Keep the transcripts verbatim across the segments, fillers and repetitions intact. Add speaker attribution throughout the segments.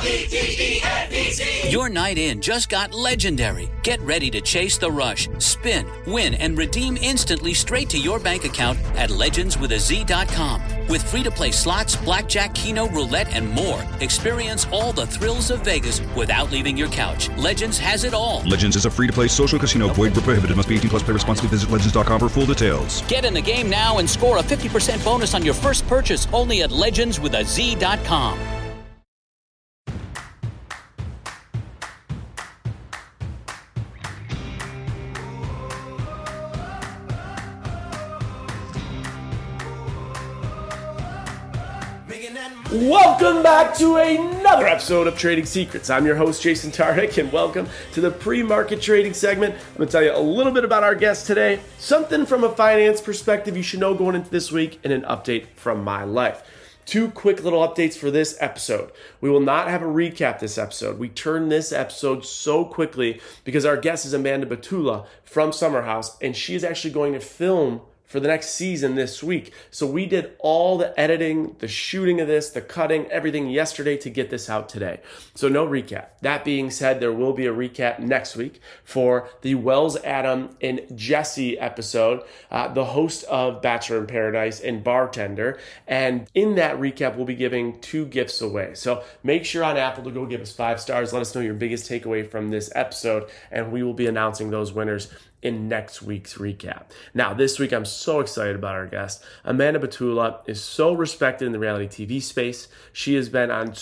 Speaker 1: Your night in just got legendary. Get ready to chase the rush, spin, win, and redeem instantly straight to your bank account at legends with a z dot com. With free-to-play slots, blackjack, keno, roulette, and more, experience all the thrills of Vegas without leaving your couch. Legends has it all.
Speaker 2: Legends is a free-to-play social casino. Void where prohibited. Must be eighteen plus. Play responsibly. Visit legends dot com for full details.
Speaker 1: Get in the game now and score a fifty percent bonus on your first purchase only at legends with a z dot com.
Speaker 3: Welcome back to another episode of Trading Secrets. I'm your host, Jason Tarek, and welcome to the pre-market trading segment. I'm going to tell you a little bit about our guest today, something from a finance perspective you should know going into this week, and an update from my life. Two quick little updates for this episode. We will not have a recap this episode. We turned this episode so quickly because our guest is Amanda Batula from Summer House, and she is actually going to film for the next season this week. So we did all the editing, the shooting of this, the cutting, everything yesterday to get this out today. So no recap. That being said, there will be a recap next week for the Wells, Adam, and Jesse episode, uh, the host of Bachelor in Paradise and Bartender. And in that recap, we'll be giving two gifts away. So make sure on Apple to go give us five stars. Let us know your biggest takeaway from this episode, and we will be announcing those winners in next week's recap. Now, this week, I'm so excited about our guest. Amanda Batula is so respected in the reality T V space. She has been on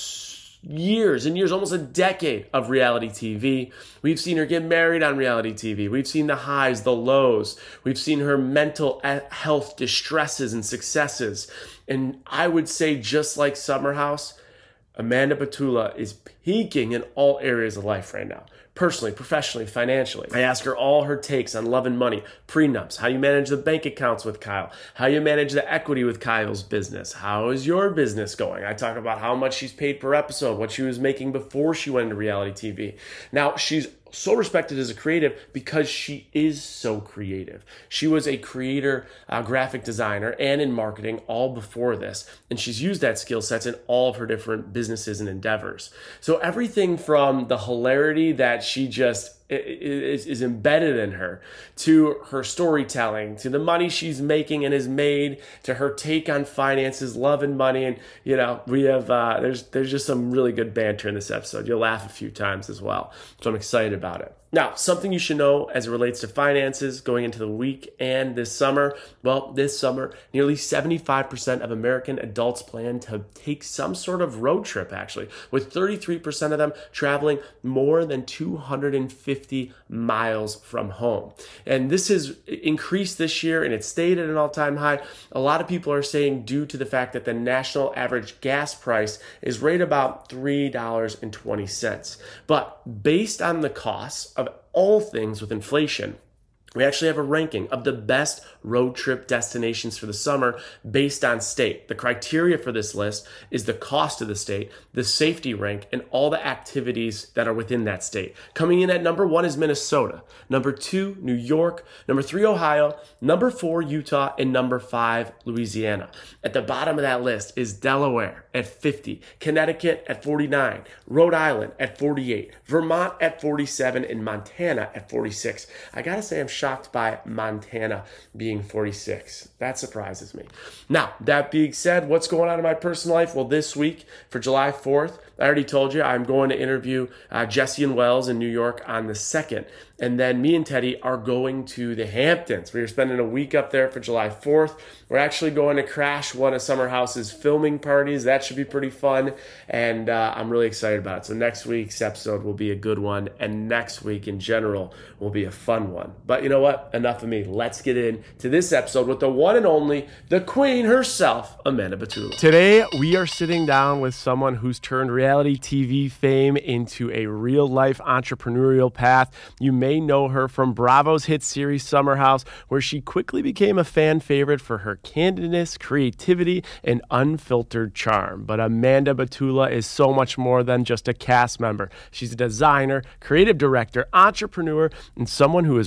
Speaker 3: years and years, almost a decade of reality T V. We've seen her get married on reality T V. We've seen the highs, the lows. We've seen her mental health distresses and successes. And I would say, just like Summer House, Amanda Batula is peaking in all areas of life right now. Personally, professionally, financially. I ask her all her takes on love and money, prenups, how you manage the bank accounts with Kyle, how you manage the equity with Kyle's business, how is your business going? I talk about how much she's paid per episode, what she was making before she went into reality T V. Now, she's so respected as a creative because she is so creative. She was a creator, uh, graphic designer, and in marketing all before this. And she's used that skill sets in all of her different businesses and endeavors. So everything from the hilarity that she just is, is embedded in her, to her storytelling, to the money she's making and has made, to her take on finances, love and money. And, you know, we have, uh, there's, there's just some really good banter in this episode. You'll laugh a few times as well. So I'm excited about it. Now, something you should know as it relates to finances going into the week and this summer. Well, this summer, nearly seventy-five percent of American adults plan to take some sort of road trip, actually, with thirty-three percent of them traveling more than two hundred fifty miles from home. And this has increased this year, and it stayed at an all-time high. A lot of people are saying due to the fact that the national average gas price is right about three dollars and twenty cents. But based on the costs of all things with inflation, we actually have a ranking of the best road trip destinations for the summer based on state. The criteria for this list is the cost of the state, the safety rank, and all the activities that are within that state. Coming in at number one is Minnesota, number two, New York, number three, Ohio, number four, Utah, and number five, Louisiana. At the bottom of that list is Delaware at fifty, Connecticut at forty-nine, Rhode Island at forty-eight, Vermont at forty-seven, and Montana at forty-six. I gotta say, I'm shocked by Montana being forty-six. That surprises me. Now, that being said, what's going on in my personal life? Well, this week for July fourth, I already told you I'm going to interview uh, Jesse and Wells in New York on the second. And then me and Teddy are going to the Hamptons. We are spending a week up there for July fourth. We're actually going to crash one of Summer House's filming parties. That should be pretty fun. And uh, I'm really excited about it. So next week's episode will be a good one. And next week in general will be a fun one. But you know what? Enough of me. Let's get into this episode with the one and only, the queen herself, Amanda Batula. Today, we are sitting down with someone who's turned reality T V fame into a real-life entrepreneurial path. You may know her from Bravo's hit series Summer House, where she quickly became a fan favorite for her candidness, creativity, and unfiltered charm. But Amanda Batula is so much more than just a cast member. She's a designer, creative director, entrepreneur, and someone who has redefined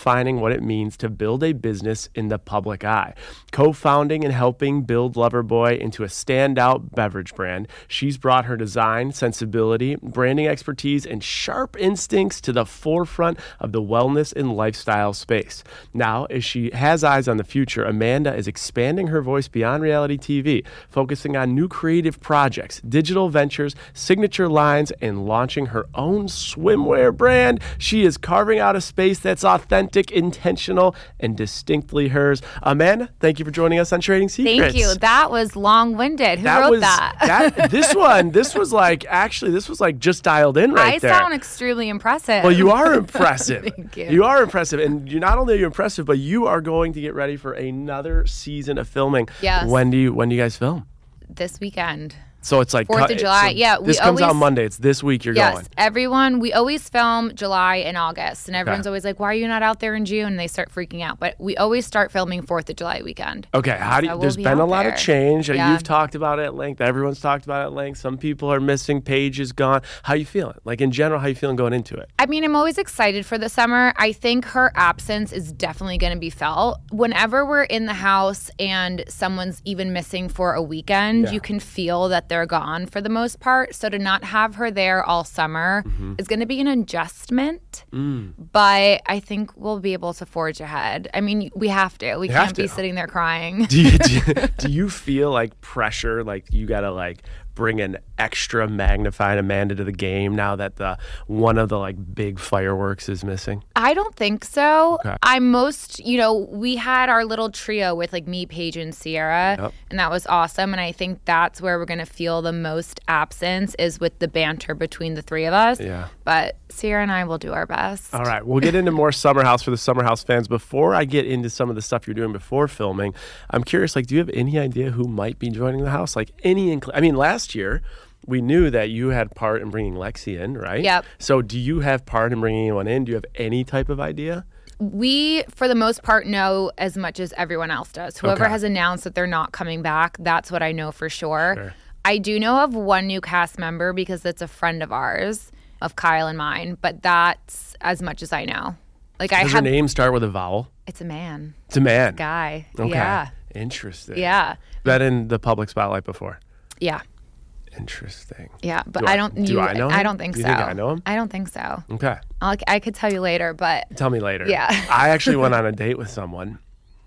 Speaker 3: redefining what it means to build a business in the public eye. Co-founding and helping build Loverboy into a standout beverage brand, she's brought her design, sensibility, branding expertise, and sharp instincts to the forefront of the wellness and lifestyle space. Now, as she has eyes on the future, Amanda is expanding her voice beyond reality T V, focusing on new creative projects, digital ventures, signature lines, and launching her own swimwear brand. She is carving out a space that's authentic, intentional, and distinctly hers. Amanda, thank you for joining us on Trading Secrets.
Speaker 4: Thank you. That was long-winded. Who
Speaker 3: that
Speaker 4: wrote
Speaker 3: was,
Speaker 4: that?
Speaker 3: that? This one, this was like, actually, this was like just dialed in right
Speaker 4: I
Speaker 3: there.
Speaker 4: I sound extremely impressive.
Speaker 3: Well, you are impressive.
Speaker 4: Thank you.
Speaker 3: You are impressive. And you not only are you impressive, but you are going to get ready for another season of filming.
Speaker 4: Yes.
Speaker 3: When do you, when do you guys film?
Speaker 4: This weekend.
Speaker 3: So it's like
Speaker 4: fourth of July.
Speaker 3: So
Speaker 4: yeah, we
Speaker 3: this comes
Speaker 4: always,
Speaker 3: out Monday. It's this week you're
Speaker 4: yes,
Speaker 3: going.
Speaker 4: Yes, everyone. We always film July and August, and everyone's
Speaker 3: Okay.
Speaker 4: always like, "Why are you not out there in June?" And they start freaking out. But we always start filming fourth of July weekend.
Speaker 3: Okay, how do you,
Speaker 4: So we'll
Speaker 3: there's
Speaker 4: be
Speaker 3: been a
Speaker 4: out
Speaker 3: lot
Speaker 4: there.
Speaker 3: of change.
Speaker 4: Yeah.
Speaker 3: You've talked about it at length. Everyone's talked about it at length. Some people are missing. Paige is gone. How you feeling? Like in general, how you feeling going into it?
Speaker 4: I mean, I'm always excited for the summer. I think her absence is definitely going to be felt. Whenever we're in the house and someone's even missing for a weekend,
Speaker 3: Yeah.
Speaker 4: you can feel that they're gone for the most part. So to not have her there all summer
Speaker 3: Mm-hmm.
Speaker 4: is going to be an adjustment.
Speaker 3: Mm.
Speaker 4: But I think we'll be able to forge ahead. I mean, we have to. We
Speaker 3: You
Speaker 4: can't
Speaker 3: have
Speaker 4: be
Speaker 3: to.
Speaker 4: sitting there crying.
Speaker 3: Do you, do, you, do you feel like pressure, like you got to like bring an extra magnified Amanda to the game now that the one of the like big fireworks is missing?
Speaker 4: I don't think so.
Speaker 3: Okay.
Speaker 4: I'm most, you know, we had our little trio with like me, Paige, and Sierra,
Speaker 3: Yep.
Speaker 4: and that was awesome. And I think that's where we're going to feel the most absence is with the banter between the three of us.
Speaker 3: Yeah.
Speaker 4: But Sierra and I will do our best.
Speaker 3: All right, we'll get into more Summer House for the Summer House fans. Before I get into some of the stuff you're doing before filming, I'm curious, like, do you have any idea who might be joining the house? Like, any, incl- I mean, last year, we knew that you had part in bringing Lexi in, right?
Speaker 4: Yep.
Speaker 3: So do you have part in bringing anyone in? Do you have any type of idea?
Speaker 4: We, for the most part, know as much as everyone else does. Whoever
Speaker 3: Okay.
Speaker 4: has announced that they're not coming back, that's what I know for sure.
Speaker 3: Sure.
Speaker 4: I do know of one new cast member because it's a friend of ours, of Kyle and mine, but that's as much as I know. Like I
Speaker 3: Does
Speaker 4: have,
Speaker 3: her name start with a vowel?
Speaker 4: it's a man,
Speaker 3: It's a man.
Speaker 4: guy.
Speaker 3: Okay.
Speaker 4: Yeah,
Speaker 3: Interesting.
Speaker 4: yeah,
Speaker 3: Been in the public spotlight before.
Speaker 4: yeah,
Speaker 3: Interesting.
Speaker 4: yeah. But
Speaker 3: Do
Speaker 4: I,
Speaker 3: I-
Speaker 4: don't.
Speaker 3: do
Speaker 4: you,
Speaker 3: I know
Speaker 4: I
Speaker 3: him?
Speaker 4: don't think
Speaker 3: You
Speaker 4: so.
Speaker 3: think I know him?
Speaker 4: I don't think so.
Speaker 3: Okay.
Speaker 4: I'll, I could tell you later, but
Speaker 3: Tell me later.
Speaker 4: Yeah.
Speaker 3: I actually went on a date with someone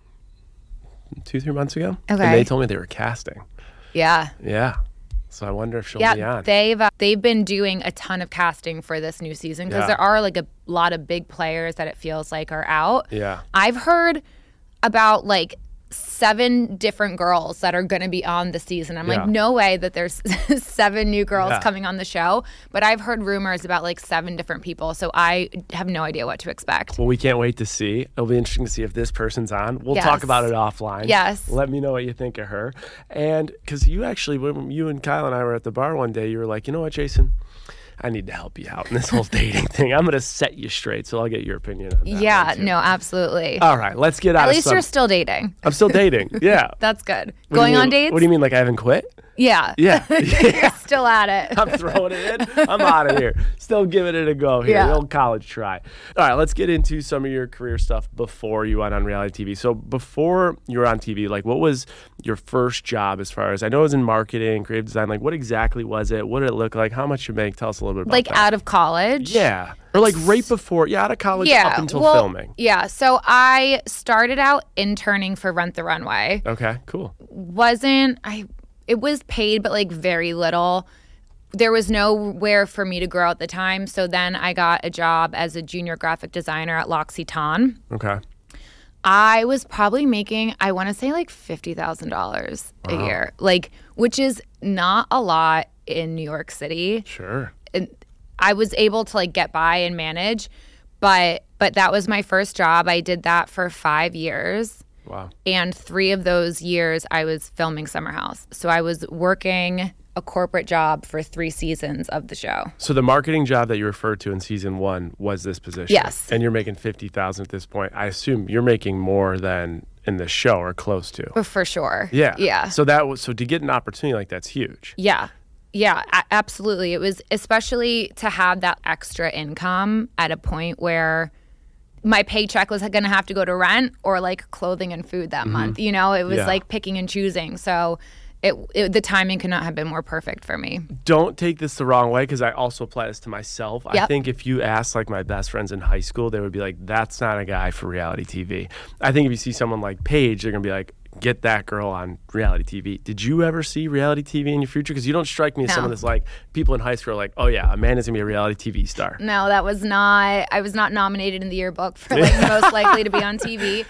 Speaker 3: two, three months ago. And
Speaker 4: Okay.
Speaker 3: they told me they were casting.
Speaker 4: yeah.
Speaker 3: Yeah. So I wonder if she'll be on.
Speaker 4: Yeah, they've uh, they've been doing a ton of casting for this new season because
Speaker 3: Yeah.
Speaker 4: there are like a lot of big players that it feels like are out.
Speaker 3: Yeah.
Speaker 4: I've heard about like seven different girls that are going to be on the season. I'm
Speaker 3: Yeah.
Speaker 4: like, no way that there's seven new girls
Speaker 3: Yeah.
Speaker 4: coming on the show. But I've heard rumors about like seven different people, so I have no idea what to expect.
Speaker 3: Well, we can't wait to see. It'll be interesting to see if this person's on. We'll
Speaker 4: Yes.
Speaker 3: talk about it offline.
Speaker 4: Yes.
Speaker 3: Let me know what you think of her. And because you actually, when you and Kyle and I were at the bar one day, you were like, you know what, Jason? I need to help you out in this whole dating thing. I'm going to set you straight, so I'll get your opinion on that.
Speaker 4: Yeah,
Speaker 3: one, too.
Speaker 4: no, absolutely.
Speaker 3: All right, let's get out
Speaker 4: At
Speaker 3: of
Speaker 4: least
Speaker 3: some-
Speaker 4: you're still dating.
Speaker 3: I'm still dating. Yeah.
Speaker 4: That's good.
Speaker 3: What do you
Speaker 4: Going on
Speaker 3: mean-
Speaker 4: dates?
Speaker 3: What do you mean, like I haven't quit?
Speaker 4: Yeah.
Speaker 3: Yeah.
Speaker 4: You're still at it.
Speaker 3: I'm throwing it in. I'm out of here. Still giving it a go here.
Speaker 4: Yeah.
Speaker 3: The old college try. All right, let's get into some of your career stuff before you went on reality T V. So before you were on T V, like what was your first job as far as, I know it was in marketing, creative design. Like what exactly was it? What did it look like? How much you make? Tell us a little bit about
Speaker 4: Like
Speaker 3: that.
Speaker 4: out of college.
Speaker 3: Yeah. Or like right before, yeah, out of college up until
Speaker 4: well,
Speaker 3: filming.
Speaker 4: Yeah, so I started out interning for Rent the Runway.
Speaker 3: Okay, cool.
Speaker 4: Wasn't I it was paid but like very little. There was nowhere for me to grow at the time, so then I got a job as a junior graphic designer at L'Occitane.
Speaker 3: Okay.
Speaker 4: I was probably making, I want to say like fifty thousand dollars a year. Like which is not a lot in New York City.
Speaker 3: Sure.
Speaker 4: And I was able to like get by and manage, but but that was my first job. I did that for five years.
Speaker 3: Wow.
Speaker 4: And three of those years I was filming Summer House. So I was working a corporate job for three seasons of the show.
Speaker 3: So the marketing job that you referred to in season one was this position.
Speaker 4: Yes.
Speaker 3: And you're making fifty thousand at this point. I assume you're making more than in the show or close to.
Speaker 4: But for sure.
Speaker 3: Yeah.
Speaker 4: Yeah.
Speaker 3: So that was so to get an opportunity like that's huge.
Speaker 4: Yeah. Yeah, a- absolutely. It was especially to have that extra income at a point where my paycheck was going to have to go to rent or like clothing and food that mm-hmm. month. You know, it was
Speaker 3: yeah.
Speaker 4: like picking and choosing. So it, it the timing could not have been more perfect for me.
Speaker 3: Don't take this the wrong way, because I also apply this to myself.
Speaker 4: Yep.
Speaker 3: I think if you ask like my best friends in high school, they would be like, that's not a guy for reality T V. I think if you see someone like Paige, they're going to be like, get that girl on reality T V. Did you ever see reality T V in your future? Because you don't strike me as
Speaker 4: no.
Speaker 3: someone that's like, people in high school are like, oh yeah, Amanda's going to be a reality T V star.
Speaker 4: No, that was not, I was not nominated in the yearbook for like most likely to be on T V.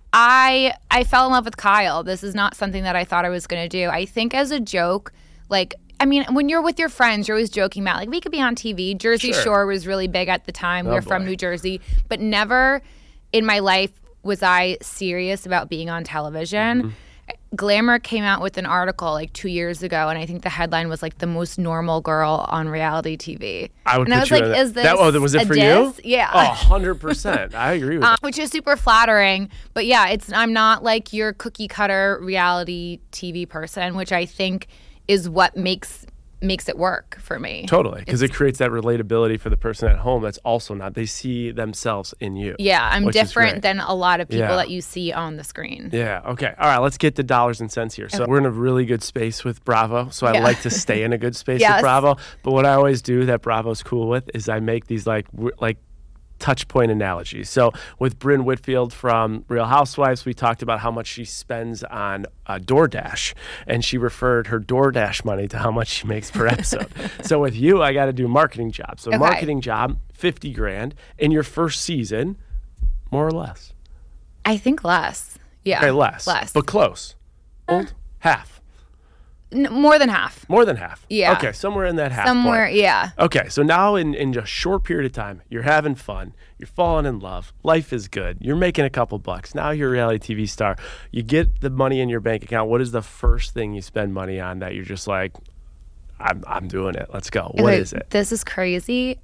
Speaker 4: I I fell in love with Kyle. This is not something that I thought I was going to do. I think as a joke, like, I mean, when you're with your friends, you're always joking about, like, we could be on T V. Jersey
Speaker 3: Sure.
Speaker 4: Shore was really big at the time.
Speaker 3: Oh,
Speaker 4: we were
Speaker 3: boy.
Speaker 4: from New Jersey. But never in my life was I serious about being on television. Mm-hmm. Glamour came out with an article like two years ago, and I think the headline was like the most normal girl on reality T V.
Speaker 3: I would
Speaker 4: and
Speaker 3: put
Speaker 4: I was
Speaker 3: you
Speaker 4: like,
Speaker 3: in
Speaker 4: is
Speaker 3: that.
Speaker 4: this
Speaker 3: That, oh, was it
Speaker 4: a
Speaker 3: for
Speaker 4: diss?
Speaker 3: you?
Speaker 4: Yeah.
Speaker 3: Oh, one hundred percent. I agree with
Speaker 4: um,
Speaker 3: that.
Speaker 4: Which is super flattering. But yeah, it's I'm not like your cookie cutter reality T V person, which I think is what makes makes it work for me.
Speaker 3: Totally, because it creates that relatability for the person at home that's also not. They see themselves in you.
Speaker 4: Yeah, I'm
Speaker 3: which is
Speaker 4: different
Speaker 3: great.
Speaker 4: than a lot of people
Speaker 3: Yeah.
Speaker 4: that you see on the screen.
Speaker 3: Yeah, okay. All right, let's get to dollars and cents here. So
Speaker 4: Okay.
Speaker 3: we're in a really good space with Bravo, so I
Speaker 4: Yeah.
Speaker 3: like to stay in a good space
Speaker 4: Yes.
Speaker 3: with Bravo. But what I always do that Bravo's cool with is I make these like w- like touch point analogies. So with Brynn Whitfield from Real Housewives, we talked about how much she spends on uh, DoorDash, and she referred her DoorDash money to how much she makes per episode. So with you, I got to do a marketing job. So
Speaker 4: Okay.
Speaker 3: marketing job, fifty grand in your first season, more or less.
Speaker 4: I think less. Yeah.
Speaker 3: Okay, less.
Speaker 4: Less.
Speaker 3: But close. Old? Half.
Speaker 4: N- more than half.
Speaker 3: More than half.
Speaker 4: Yeah.
Speaker 3: Okay, somewhere in that half
Speaker 4: Somewhere,
Speaker 3: point.
Speaker 4: yeah.
Speaker 3: Okay, so now in, in just a short period of time, you're having fun, you're falling in love, life is good, you're making a couple bucks, now you're a reality T V star, you get the money in your bank account. What is the first thing you spend money on that you're just like, I'm, I'm doing it, let's go? What
Speaker 4: Okay,
Speaker 3: is it?
Speaker 4: This is crazy.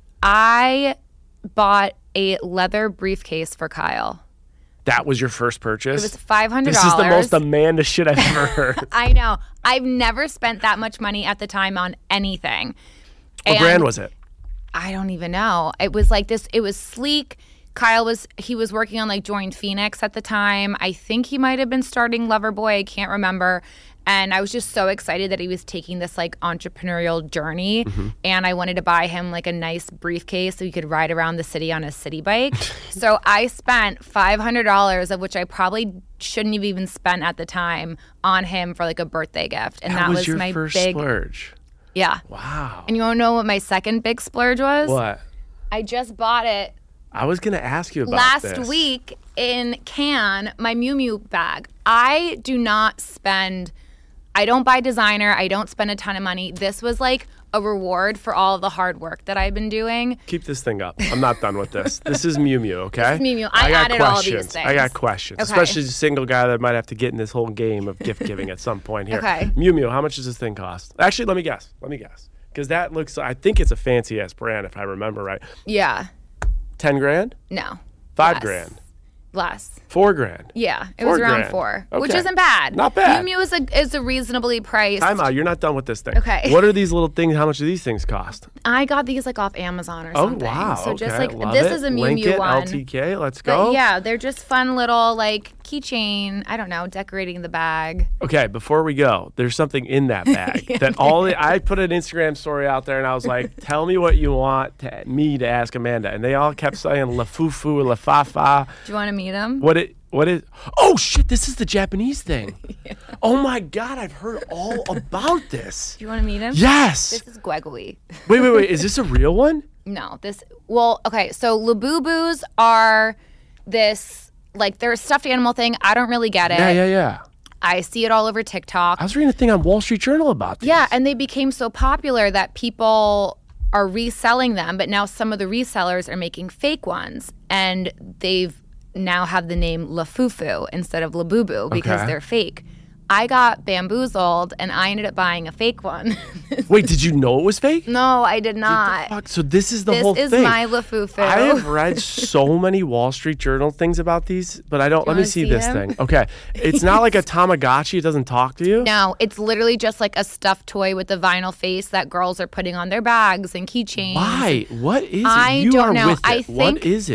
Speaker 4: I bought a leather briefcase for Kyle.
Speaker 3: That was your first purchase?
Speaker 4: It was five hundred dollars.
Speaker 3: This is the most Amanda shit I've ever heard.
Speaker 4: I know. I've never spent that much money at the time on anything.
Speaker 3: What
Speaker 4: And
Speaker 3: brand was it?
Speaker 4: I don't even know. It was like this. It was sleek. Kyle was, he was working on like Join Phoenix at the time. I think he might have been starting Loverboy. I can't remember. And I was just so excited that he was taking this like entrepreneurial journey.
Speaker 3: Mm-hmm.
Speaker 4: And I wanted to buy him like a nice briefcase so he could ride around the city on a city bike. So I spent five hundred dollars, of which I probably shouldn't have even spent at the time, on him for like a birthday gift. And that,
Speaker 3: that was,
Speaker 4: was
Speaker 3: your
Speaker 4: my
Speaker 3: first
Speaker 4: big
Speaker 3: splurge.
Speaker 4: Yeah.
Speaker 3: Wow.
Speaker 4: And you want to know what my second big splurge was?
Speaker 3: What?
Speaker 4: I just bought it
Speaker 3: I was going to ask you about
Speaker 4: last
Speaker 3: this.
Speaker 4: week in Cannes, my Miu Miu bag. I do not spend, I don't buy designer. I don't spend a ton of money. This was like a reward for all of the hard work that I've been doing.
Speaker 3: Keep this thing up. I'm not done with this. This is Miu Miu, okay?
Speaker 4: This is Miu Miu. I
Speaker 3: got
Speaker 4: added all
Speaker 3: questions.
Speaker 4: these things.
Speaker 3: I got questions,
Speaker 4: Okay.
Speaker 3: especially as a single guy that might have to get in this whole game of gift giving at some point here.
Speaker 4: Okay.
Speaker 3: Miu Miu, how much does this thing cost? Actually, let me guess. Let me guess. Because that looks, I think it's a fancy ass brand if I remember right.
Speaker 4: Yeah.
Speaker 3: ten grand?
Speaker 4: No.
Speaker 3: Five
Speaker 4: Less.
Speaker 3: grand?
Speaker 4: Less.
Speaker 3: Four grand?
Speaker 4: Yeah. It
Speaker 3: Four
Speaker 4: was around
Speaker 3: grand.
Speaker 4: four,
Speaker 3: Okay.
Speaker 4: which isn't bad.
Speaker 3: Not bad.
Speaker 4: Miu Miu is a, is a reasonably priced.
Speaker 3: Time out. You're not done with this thing.
Speaker 4: Okay.
Speaker 3: What are these little things? How much do these things cost?
Speaker 4: I got these like off Amazon or
Speaker 3: Oh,
Speaker 4: something.
Speaker 3: wow.
Speaker 4: So just
Speaker 3: okay.
Speaker 4: like,
Speaker 3: Love
Speaker 4: this
Speaker 3: it.
Speaker 4: is a Miu
Speaker 3: Link
Speaker 4: Miu
Speaker 3: it,
Speaker 4: one.
Speaker 3: L T K. Let's
Speaker 4: But
Speaker 3: go.
Speaker 4: yeah, they're just fun little like keychain. I don't know, decorating the bag.
Speaker 3: Okay, before we go, there's something in that bag that all the, I put an Instagram story out there and I was like, tell me what you want to, me to ask Amanda. And they all kept saying la fufu, la fa fa.
Speaker 4: Do you want to meet him?
Speaker 3: What it what is Oh shit, this is the Japanese thing. Yeah. Oh my god, I've heard all about this.
Speaker 4: Do you want to meet him?
Speaker 3: Yes.
Speaker 4: This is Gwegui.
Speaker 3: Wait, wait, wait. Is this a real one?
Speaker 4: No, this, well, okay, so Labubus are this, like, they're a stuffed animal thing. I don't really get it.
Speaker 3: Yeah, yeah, yeah.
Speaker 4: I see it all over TikTok.
Speaker 3: I was reading a thing on Wall Street Journal about these.
Speaker 4: Yeah, and they became so popular that people are reselling them, but now some of the resellers are making fake ones, and they've now have the name Lafufu instead of Labubu because
Speaker 3: Okay.
Speaker 4: they're fake. I got bamboozled, and I ended up buying a fake one.
Speaker 3: Wait, did you know it was fake?
Speaker 4: No, I did not.
Speaker 3: Fuck, so this is the
Speaker 4: This
Speaker 3: whole
Speaker 4: is
Speaker 3: thing.
Speaker 4: my Lafufu.
Speaker 3: I have read so many Wall Street Journal things about these, but I don't.
Speaker 4: Do you
Speaker 3: Let me
Speaker 4: wanna
Speaker 3: see,
Speaker 4: see
Speaker 3: this
Speaker 4: him?
Speaker 3: thing. Okay, it's not like a Tamagotchi. It doesn't talk to you.
Speaker 4: No, it's literally just like a stuffed toy with a vinyl face that girls are putting on their bags and keychains.
Speaker 3: Why? What is it?
Speaker 4: I
Speaker 3: You
Speaker 4: don't
Speaker 3: are
Speaker 4: know.
Speaker 3: with it.
Speaker 4: I
Speaker 3: what
Speaker 4: think-
Speaker 3: is it?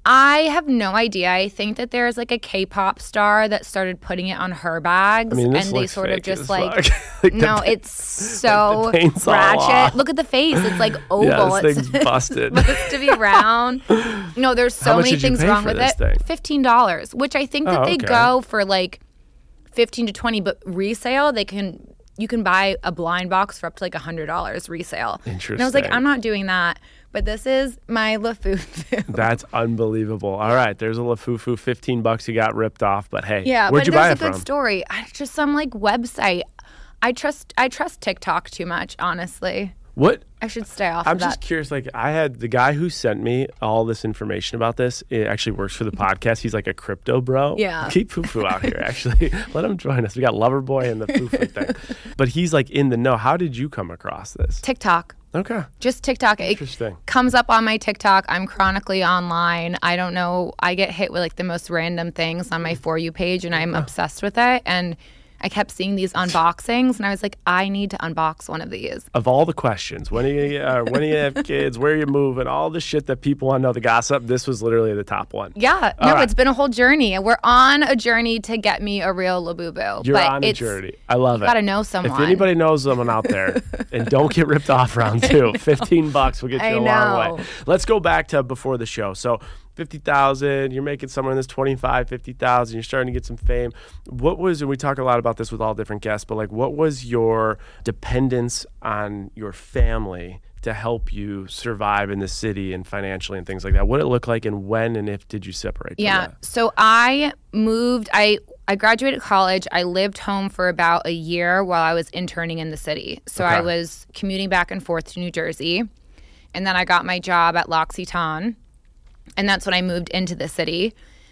Speaker 4: I have no idea. I think that there's like a K-pop star that started putting it on her bags,
Speaker 3: I mean, this
Speaker 4: and they
Speaker 3: looks
Speaker 4: sort of
Speaker 3: fake
Speaker 4: just
Speaker 3: as
Speaker 4: like,
Speaker 3: fuck. Like the
Speaker 4: no,
Speaker 3: pa-
Speaker 4: it's so
Speaker 3: like the paint's all off.
Speaker 4: ratchet. Look at the face; it's like oval.
Speaker 3: Yeah, this
Speaker 4: it's
Speaker 3: thing's busted.
Speaker 4: supposed to be round. No, there's so
Speaker 3: How much
Speaker 4: many
Speaker 3: did you
Speaker 4: things
Speaker 3: pay
Speaker 4: wrong
Speaker 3: for
Speaker 4: with
Speaker 3: this
Speaker 4: it.
Speaker 3: thing?
Speaker 4: Fifteen dollars, which I think that
Speaker 3: Oh,
Speaker 4: they
Speaker 3: okay.
Speaker 4: go for like fifteen to twenty, but resale they can. You can buy a blind box for up to like one hundred dollars resale.
Speaker 3: Interesting.
Speaker 4: And I was like, I'm not doing that. But this is my Lafufu.
Speaker 3: That's unbelievable. All right, there's a Lafufu, fifteen bucks. You got ripped off, but hey,
Speaker 4: Yeah,
Speaker 3: where'd
Speaker 4: but
Speaker 3: you buy
Speaker 4: there's
Speaker 3: it
Speaker 4: a good
Speaker 3: from?
Speaker 4: story. I, just some like website. I trust I trust TikTok too much, honestly.
Speaker 3: What?
Speaker 4: I should stay off
Speaker 3: I'm
Speaker 4: of that.
Speaker 3: just curious. Like, I had the guy who sent me all this information about this. It actually works for the podcast. He's like a crypto bro.
Speaker 4: Yeah.
Speaker 3: Keep Fufu out here. Actually, let him join us. We got Loverboy and the Fufu thing. But he's like in the know. How did you come across this?
Speaker 4: TikTok.
Speaker 3: Okay.
Speaker 4: Just TikTok. It
Speaker 3: Interesting.
Speaker 4: comes up on my TikTok. I'm chronically online. I don't know. I get hit with like the most random things on my For You page, and I'm obsessed with it. And I kept seeing these unboxings, and I was like, I need to unbox one of these.
Speaker 3: Of all the questions, when are you uh, when do you have kids? Where are you moving? All the shit that people want to know, the gossip. This was literally the top one.
Speaker 4: Yeah.
Speaker 3: All
Speaker 4: no,
Speaker 3: right.
Speaker 4: it's been a whole journey. We're on a journey to get me a real Labubu.
Speaker 3: You're
Speaker 4: but
Speaker 3: on a
Speaker 4: it's,
Speaker 3: journey. I love it.
Speaker 4: Gotta know someone.
Speaker 3: If anybody knows someone out there, and don't get ripped off round two, fifteen bucks will get you
Speaker 4: I
Speaker 3: a long
Speaker 4: know.
Speaker 3: way. Let's go back to before the show. So fifty thousand, you're making somewhere in this twenty-five, fifty thousand, you're starting to get some fame. What was, and we talk a lot about this with all different guests, but like what was your dependence on your family to help you survive in the city and financially and things like that? What did it look like, and when and if did you separate from
Speaker 4: Yeah.
Speaker 3: that?
Speaker 4: So I moved, I I graduated college. I lived home for about a year while I was interning in the city. So I
Speaker 3: Okay.
Speaker 4: was commuting back and forth to New Jersey. And then I got my job at L'Occitane. And that's when I moved into the city.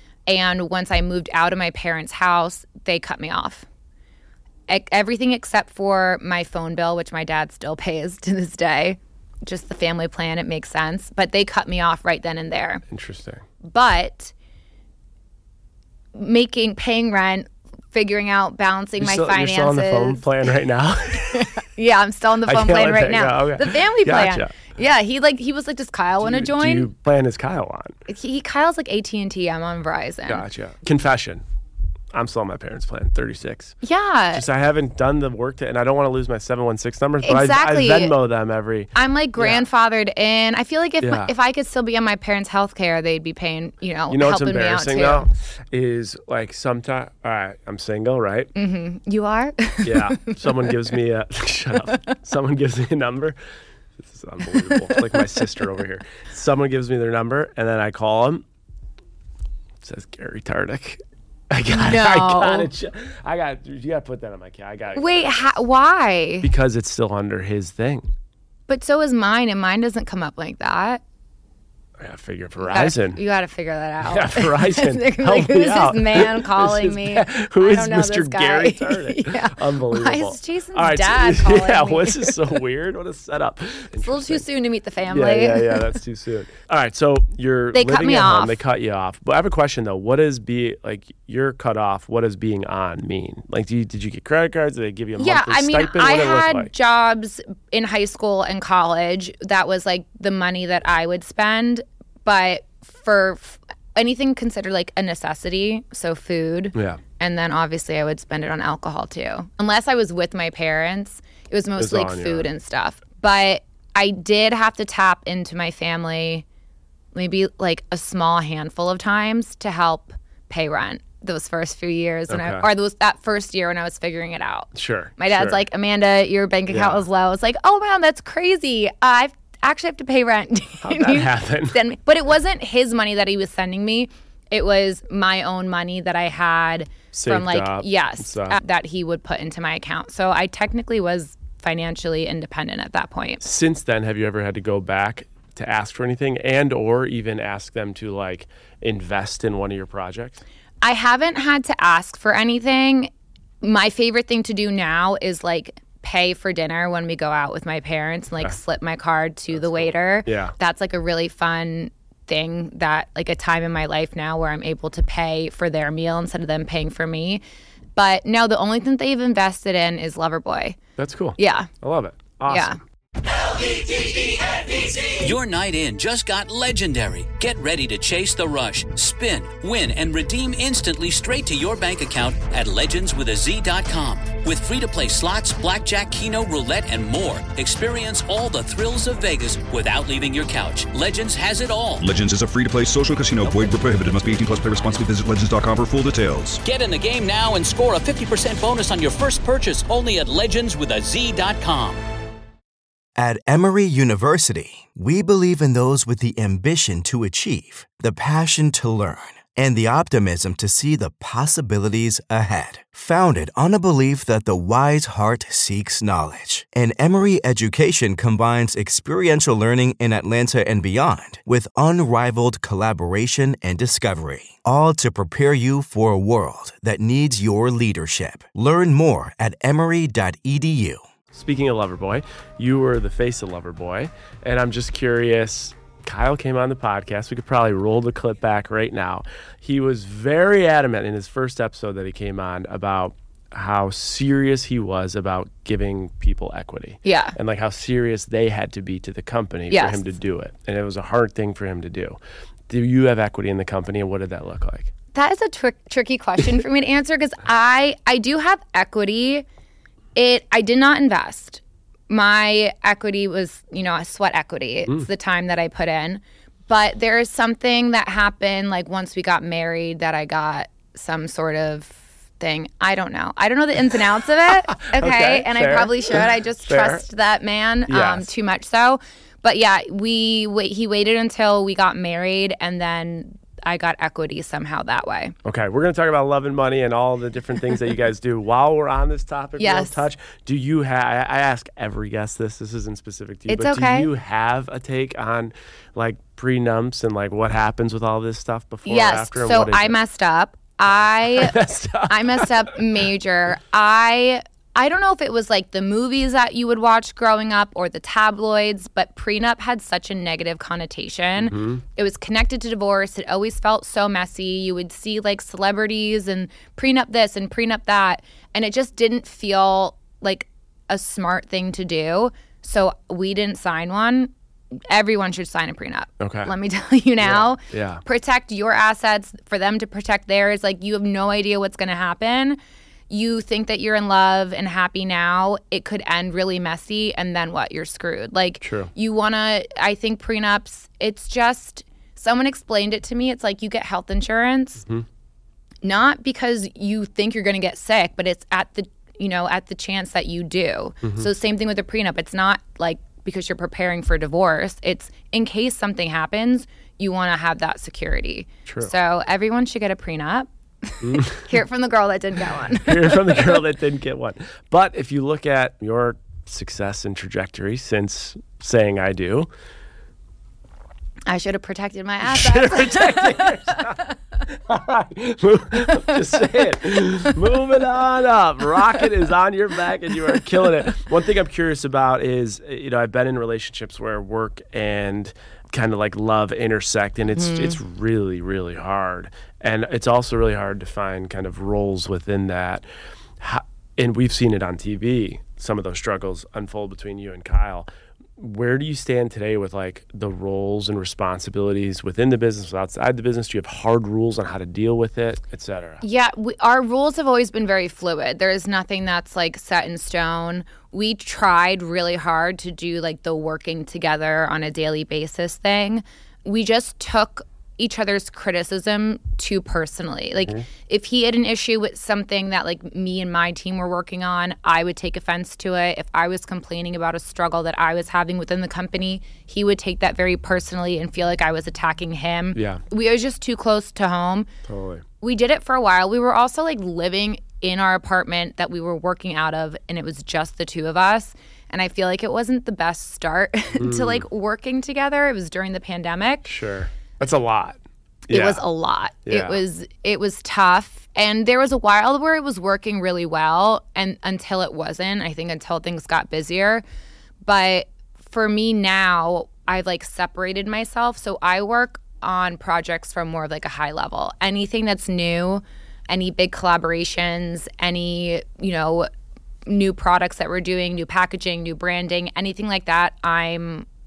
Speaker 4: And once I moved out of my parents' house, they cut me off. E- everything except for my phone bill, which my dad still pays to this day. Just the family plan, it makes sense. But they cut me off right then and there.
Speaker 3: Interesting.
Speaker 4: But making, paying rent, figuring out, balancing
Speaker 3: You're
Speaker 4: my
Speaker 3: still,
Speaker 4: finances.
Speaker 3: You're still on the phone plan right now?
Speaker 4: Yeah, I'm still on the
Speaker 3: I
Speaker 4: phone
Speaker 3: can't
Speaker 4: plan
Speaker 3: let
Speaker 4: right
Speaker 3: that
Speaker 4: now.
Speaker 3: go. Okay.
Speaker 4: The family plan.
Speaker 3: Gotcha.
Speaker 4: Yeah, he like he was like, does Kyle want to
Speaker 3: Do
Speaker 4: join?
Speaker 3: you plan is Kyle on?
Speaker 4: he, Kyle's like A T and T. I'm on Verizon.
Speaker 3: Gotcha. Confession. I'm still on my parents' plan, thirty-six.
Speaker 4: Yeah.
Speaker 3: Just I haven't done the work to, and I don't want to lose my seven one six numbers, but
Speaker 4: Exactly.
Speaker 3: I, I Venmo them every.
Speaker 4: I'm like grandfathered in. I feel like if
Speaker 3: Yeah.
Speaker 4: my, if I could still be on my parents' health care, they'd be paying, you know,
Speaker 3: You know what's
Speaker 4: helping me out
Speaker 3: embarrassing
Speaker 4: too.
Speaker 3: though? Is like sometimes, all right, I'm single, right?
Speaker 4: You are?
Speaker 3: Yeah. Someone gives me a, shut up. Someone gives me a number. This is unbelievable. It's like my sister over here. Someone gives me their number, and then I call them. It says Gary Tardik. I got
Speaker 4: No.
Speaker 3: I got it. I got you got to put that on my cat. I got it.
Speaker 4: Wait, ha- why?
Speaker 3: Because it's still under his thing.
Speaker 4: But so is mine, and mine doesn't come up like that.
Speaker 3: I gotta figure
Speaker 4: You gotta-
Speaker 3: Verizon.
Speaker 4: You got to figure that out.
Speaker 3: Yeah, Verizon.
Speaker 4: Like,
Speaker 3: Help me
Speaker 4: who's
Speaker 3: out.
Speaker 4: this man
Speaker 3: Who's
Speaker 4: calling
Speaker 3: this
Speaker 4: me?
Speaker 3: man? Who
Speaker 4: I
Speaker 3: is
Speaker 4: don't know
Speaker 3: Mister
Speaker 4: this guy.
Speaker 3: Gary Tardik?
Speaker 4: Yeah.
Speaker 3: Unbelievable.
Speaker 4: Why is Jason's
Speaker 3: All right,
Speaker 4: dad
Speaker 3: so,
Speaker 4: calling
Speaker 3: yeah,
Speaker 4: me?
Speaker 3: well, this is so weird. What a setup.
Speaker 4: It's a little too soon to meet the
Speaker 3: Yeah,
Speaker 4: family.
Speaker 3: yeah, yeah. That's too soon. All right, so you're
Speaker 4: They cut
Speaker 3: living
Speaker 4: me
Speaker 3: at home.
Speaker 4: off.
Speaker 3: They cut you off. But I have a question though. What does be like? You're cut off. What does being on mean? Like, do you, did you get credit cards? Did they give you a
Speaker 4: Yeah,
Speaker 3: monthly
Speaker 4: I mean,
Speaker 3: stipend?
Speaker 4: I
Speaker 3: What did it look
Speaker 4: had
Speaker 3: like?
Speaker 4: jobs in high school and college. That was like the money that I would spend. But for f- anything considered like a necessity, so food.
Speaker 3: Yeah.
Speaker 4: And then obviously I would spend it on alcohol too. Unless I was with my parents, it was mostly
Speaker 3: all
Speaker 4: like
Speaker 3: on your
Speaker 4: food
Speaker 3: own.
Speaker 4: and stuff. But I did have to tap into my family maybe like a small handful of times to help pay rent those first few years. And I,
Speaker 3: Okay.
Speaker 4: or those that first year when I was figuring it out.
Speaker 3: Sure.
Speaker 4: My dad's
Speaker 3: sure.
Speaker 4: like, Amanda, your bank account
Speaker 3: Yeah.
Speaker 4: was low. It's like, oh man, that's crazy. I actually have to pay rent.
Speaker 3: How'd that happen?
Speaker 4: Send me. But it wasn't his money that he was sending me. It was my own money that I had
Speaker 3: Saved
Speaker 4: from like
Speaker 3: up and
Speaker 4: yes,
Speaker 3: stuff.
Speaker 4: uh, that he would put into my account. So I technically was financially independent at that point.
Speaker 3: Since then, have you ever had to go back to ask for anything, and or even ask them to like invest in one of your projects?
Speaker 4: I haven't had to ask for anything. My favorite thing to do now is like pay for dinner when we go out with my parents and like slip my card to the waiter.
Speaker 3: Yeah.
Speaker 4: That's like a really fun thing, that like a time in my life now where I'm able to pay for their meal instead of them paying for me. But no, the only thing they've invested in is Loverboy.
Speaker 3: That's cool.
Speaker 4: Yeah.
Speaker 3: I love it. Awesome.
Speaker 4: Yeah.
Speaker 5: L E T E N B C.
Speaker 1: Your night in just got legendary. Get ready to chase the rush, spin, win, and redeem instantly straight to your bank account at legends with a z dot com. With free-to-play slots, blackjack, keno, roulette, and more, experience all the thrills of Vegas without leaving your couch. Legends has it all.
Speaker 2: Legends is a free-to-play social casino. Void where prohibited. Must be eighteen plus. Play responsibly. Visit legends dot com for full details.
Speaker 1: Get in the game now and score a fifty percent bonus on your first purchase only at legends with a z dot com.
Speaker 5: At Emory University, we believe in those with the ambition to achieve, the passion to learn, and the optimism to see the possibilities ahead. Founded on a belief that the wise heart seeks knowledge, and Emory education combines experiential learning in Atlanta and beyond with unrivaled collaboration and discovery, all to prepare you for a world that needs your leadership. Learn more at emory dot e d u.
Speaker 3: Speaking of Loverboy, you were the face of Loverboy, and I'm just curious. Kyle came on the podcast. We could probably roll the clip back right now. He was very adamant in his first episode that he came on about how serious he was about giving people equity.
Speaker 4: Yeah.
Speaker 3: And like how serious they had to be to the company
Speaker 4: Yes.
Speaker 3: for him to do it. And it was a hard thing for him to do. Do you have equity in the company, and what did that look like?
Speaker 4: That is a tr- tricky question for me to answer because I I do have equity. It I did not invest. My equity was, you know, a sweat equity. It's mm. the time that I put in. But there is something that happened like once we got married that I got some sort of thing. I don't know. I don't know the ins and outs of it. Okay.
Speaker 3: okay
Speaker 4: and
Speaker 3: fair.
Speaker 4: I probably should. I just
Speaker 3: Fair.
Speaker 4: trust that man um,
Speaker 3: Yes.
Speaker 4: too much so. But yeah, we wait, he waited until we got married and then I got equity somehow that way.
Speaker 3: Okay, we're going to talk about love and money and all the different things that you guys do. While we're on this topic,
Speaker 4: yes.
Speaker 3: real touch, do you have, I ask every guest this, this isn't specific to you,
Speaker 4: it's
Speaker 3: but
Speaker 4: okay.
Speaker 3: do you have a take on like prenups and like what happens with all this stuff before
Speaker 4: yes.
Speaker 3: or after?
Speaker 4: So
Speaker 3: what is
Speaker 4: I
Speaker 3: it?
Speaker 4: messed up. I,
Speaker 3: I messed up.
Speaker 4: I messed up major. I I don't know if it was like the movies that you would watch growing up or the tabloids, but prenup had such a negative connotation. Mm-hmm. It was connected to divorce. It always felt so messy. You would see like celebrities and prenup this and prenup that, and it just didn't feel like a smart thing to do. So we didn't sign one. Everyone should sign a prenup.
Speaker 3: Okay.
Speaker 4: Let me tell you now.
Speaker 3: Yeah. yeah.
Speaker 4: Protect your assets for them to protect theirs. Like you have no idea what's going to happen. You think that you're in love and happy now, it could end really messy, and then what? You're screwed. Like,
Speaker 3: True.
Speaker 4: You want to, I think prenups, it's just, someone explained it to me. It's like you get health insurance, mm-hmm. not because you think you're going to get sick, but it's at the, you know, at the chance that you do. Mm-hmm. So same thing with a prenup. It's not like because you're preparing for divorce. It's in case something happens, you want to have that security.
Speaker 3: True.
Speaker 4: So everyone should get a prenup. Hear it from the girl that didn't get one.
Speaker 3: Hear it from the girl that didn't get one. But if you look at your success and trajectory since saying I do,
Speaker 4: I should have protected my assets.
Speaker 3: Should have protected yourself. All right, Move, just say it. Moving on up. Rocket is on your back, and you are killing it. One thing I'm curious about is, you know, I've been in relationships where work and kind of like love intersect, and it's mm. it's really really hard, and it's also really hard to find kind of roles within that. How, and we've seen it on T V, some of those struggles unfold between you and Kyle. Where do you stand today with like the roles and responsibilities within the business, outside the business? Do you have hard rules on how to deal with it, et cetera?
Speaker 4: Yeah, we, our rules have always been very fluid. There is nothing that's like set in stone. We tried really hard to do like the working together on a daily basis thing. We just took each other's criticism too personally. Like mm-hmm. if he had an issue with something that like me and my team were working on, I would take offense to it. If I was complaining about a struggle that I was having within the company, he would take that very personally and feel like I was attacking him.
Speaker 3: Yeah.
Speaker 4: We were just too close to home.
Speaker 3: Totally. We
Speaker 4: did it for a while. We were also like living in our apartment that we were working out of, and it was just the two of us. And I feel like it wasn't the best start mm. to like working together. It was during the pandemic.
Speaker 3: Sure. That's a lot.
Speaker 4: It
Speaker 3: yeah.
Speaker 4: was a lot.
Speaker 3: Yeah.
Speaker 4: It was it was tough. And there was a while where it was working really well, and until it wasn't, I think until things got busier. But for me now, I've like separated myself. So I work on projects from more of like a high level. Anything that's new, any big collaborations, any, you know, new products that we're doing, new packaging, new branding, anything like that, I'm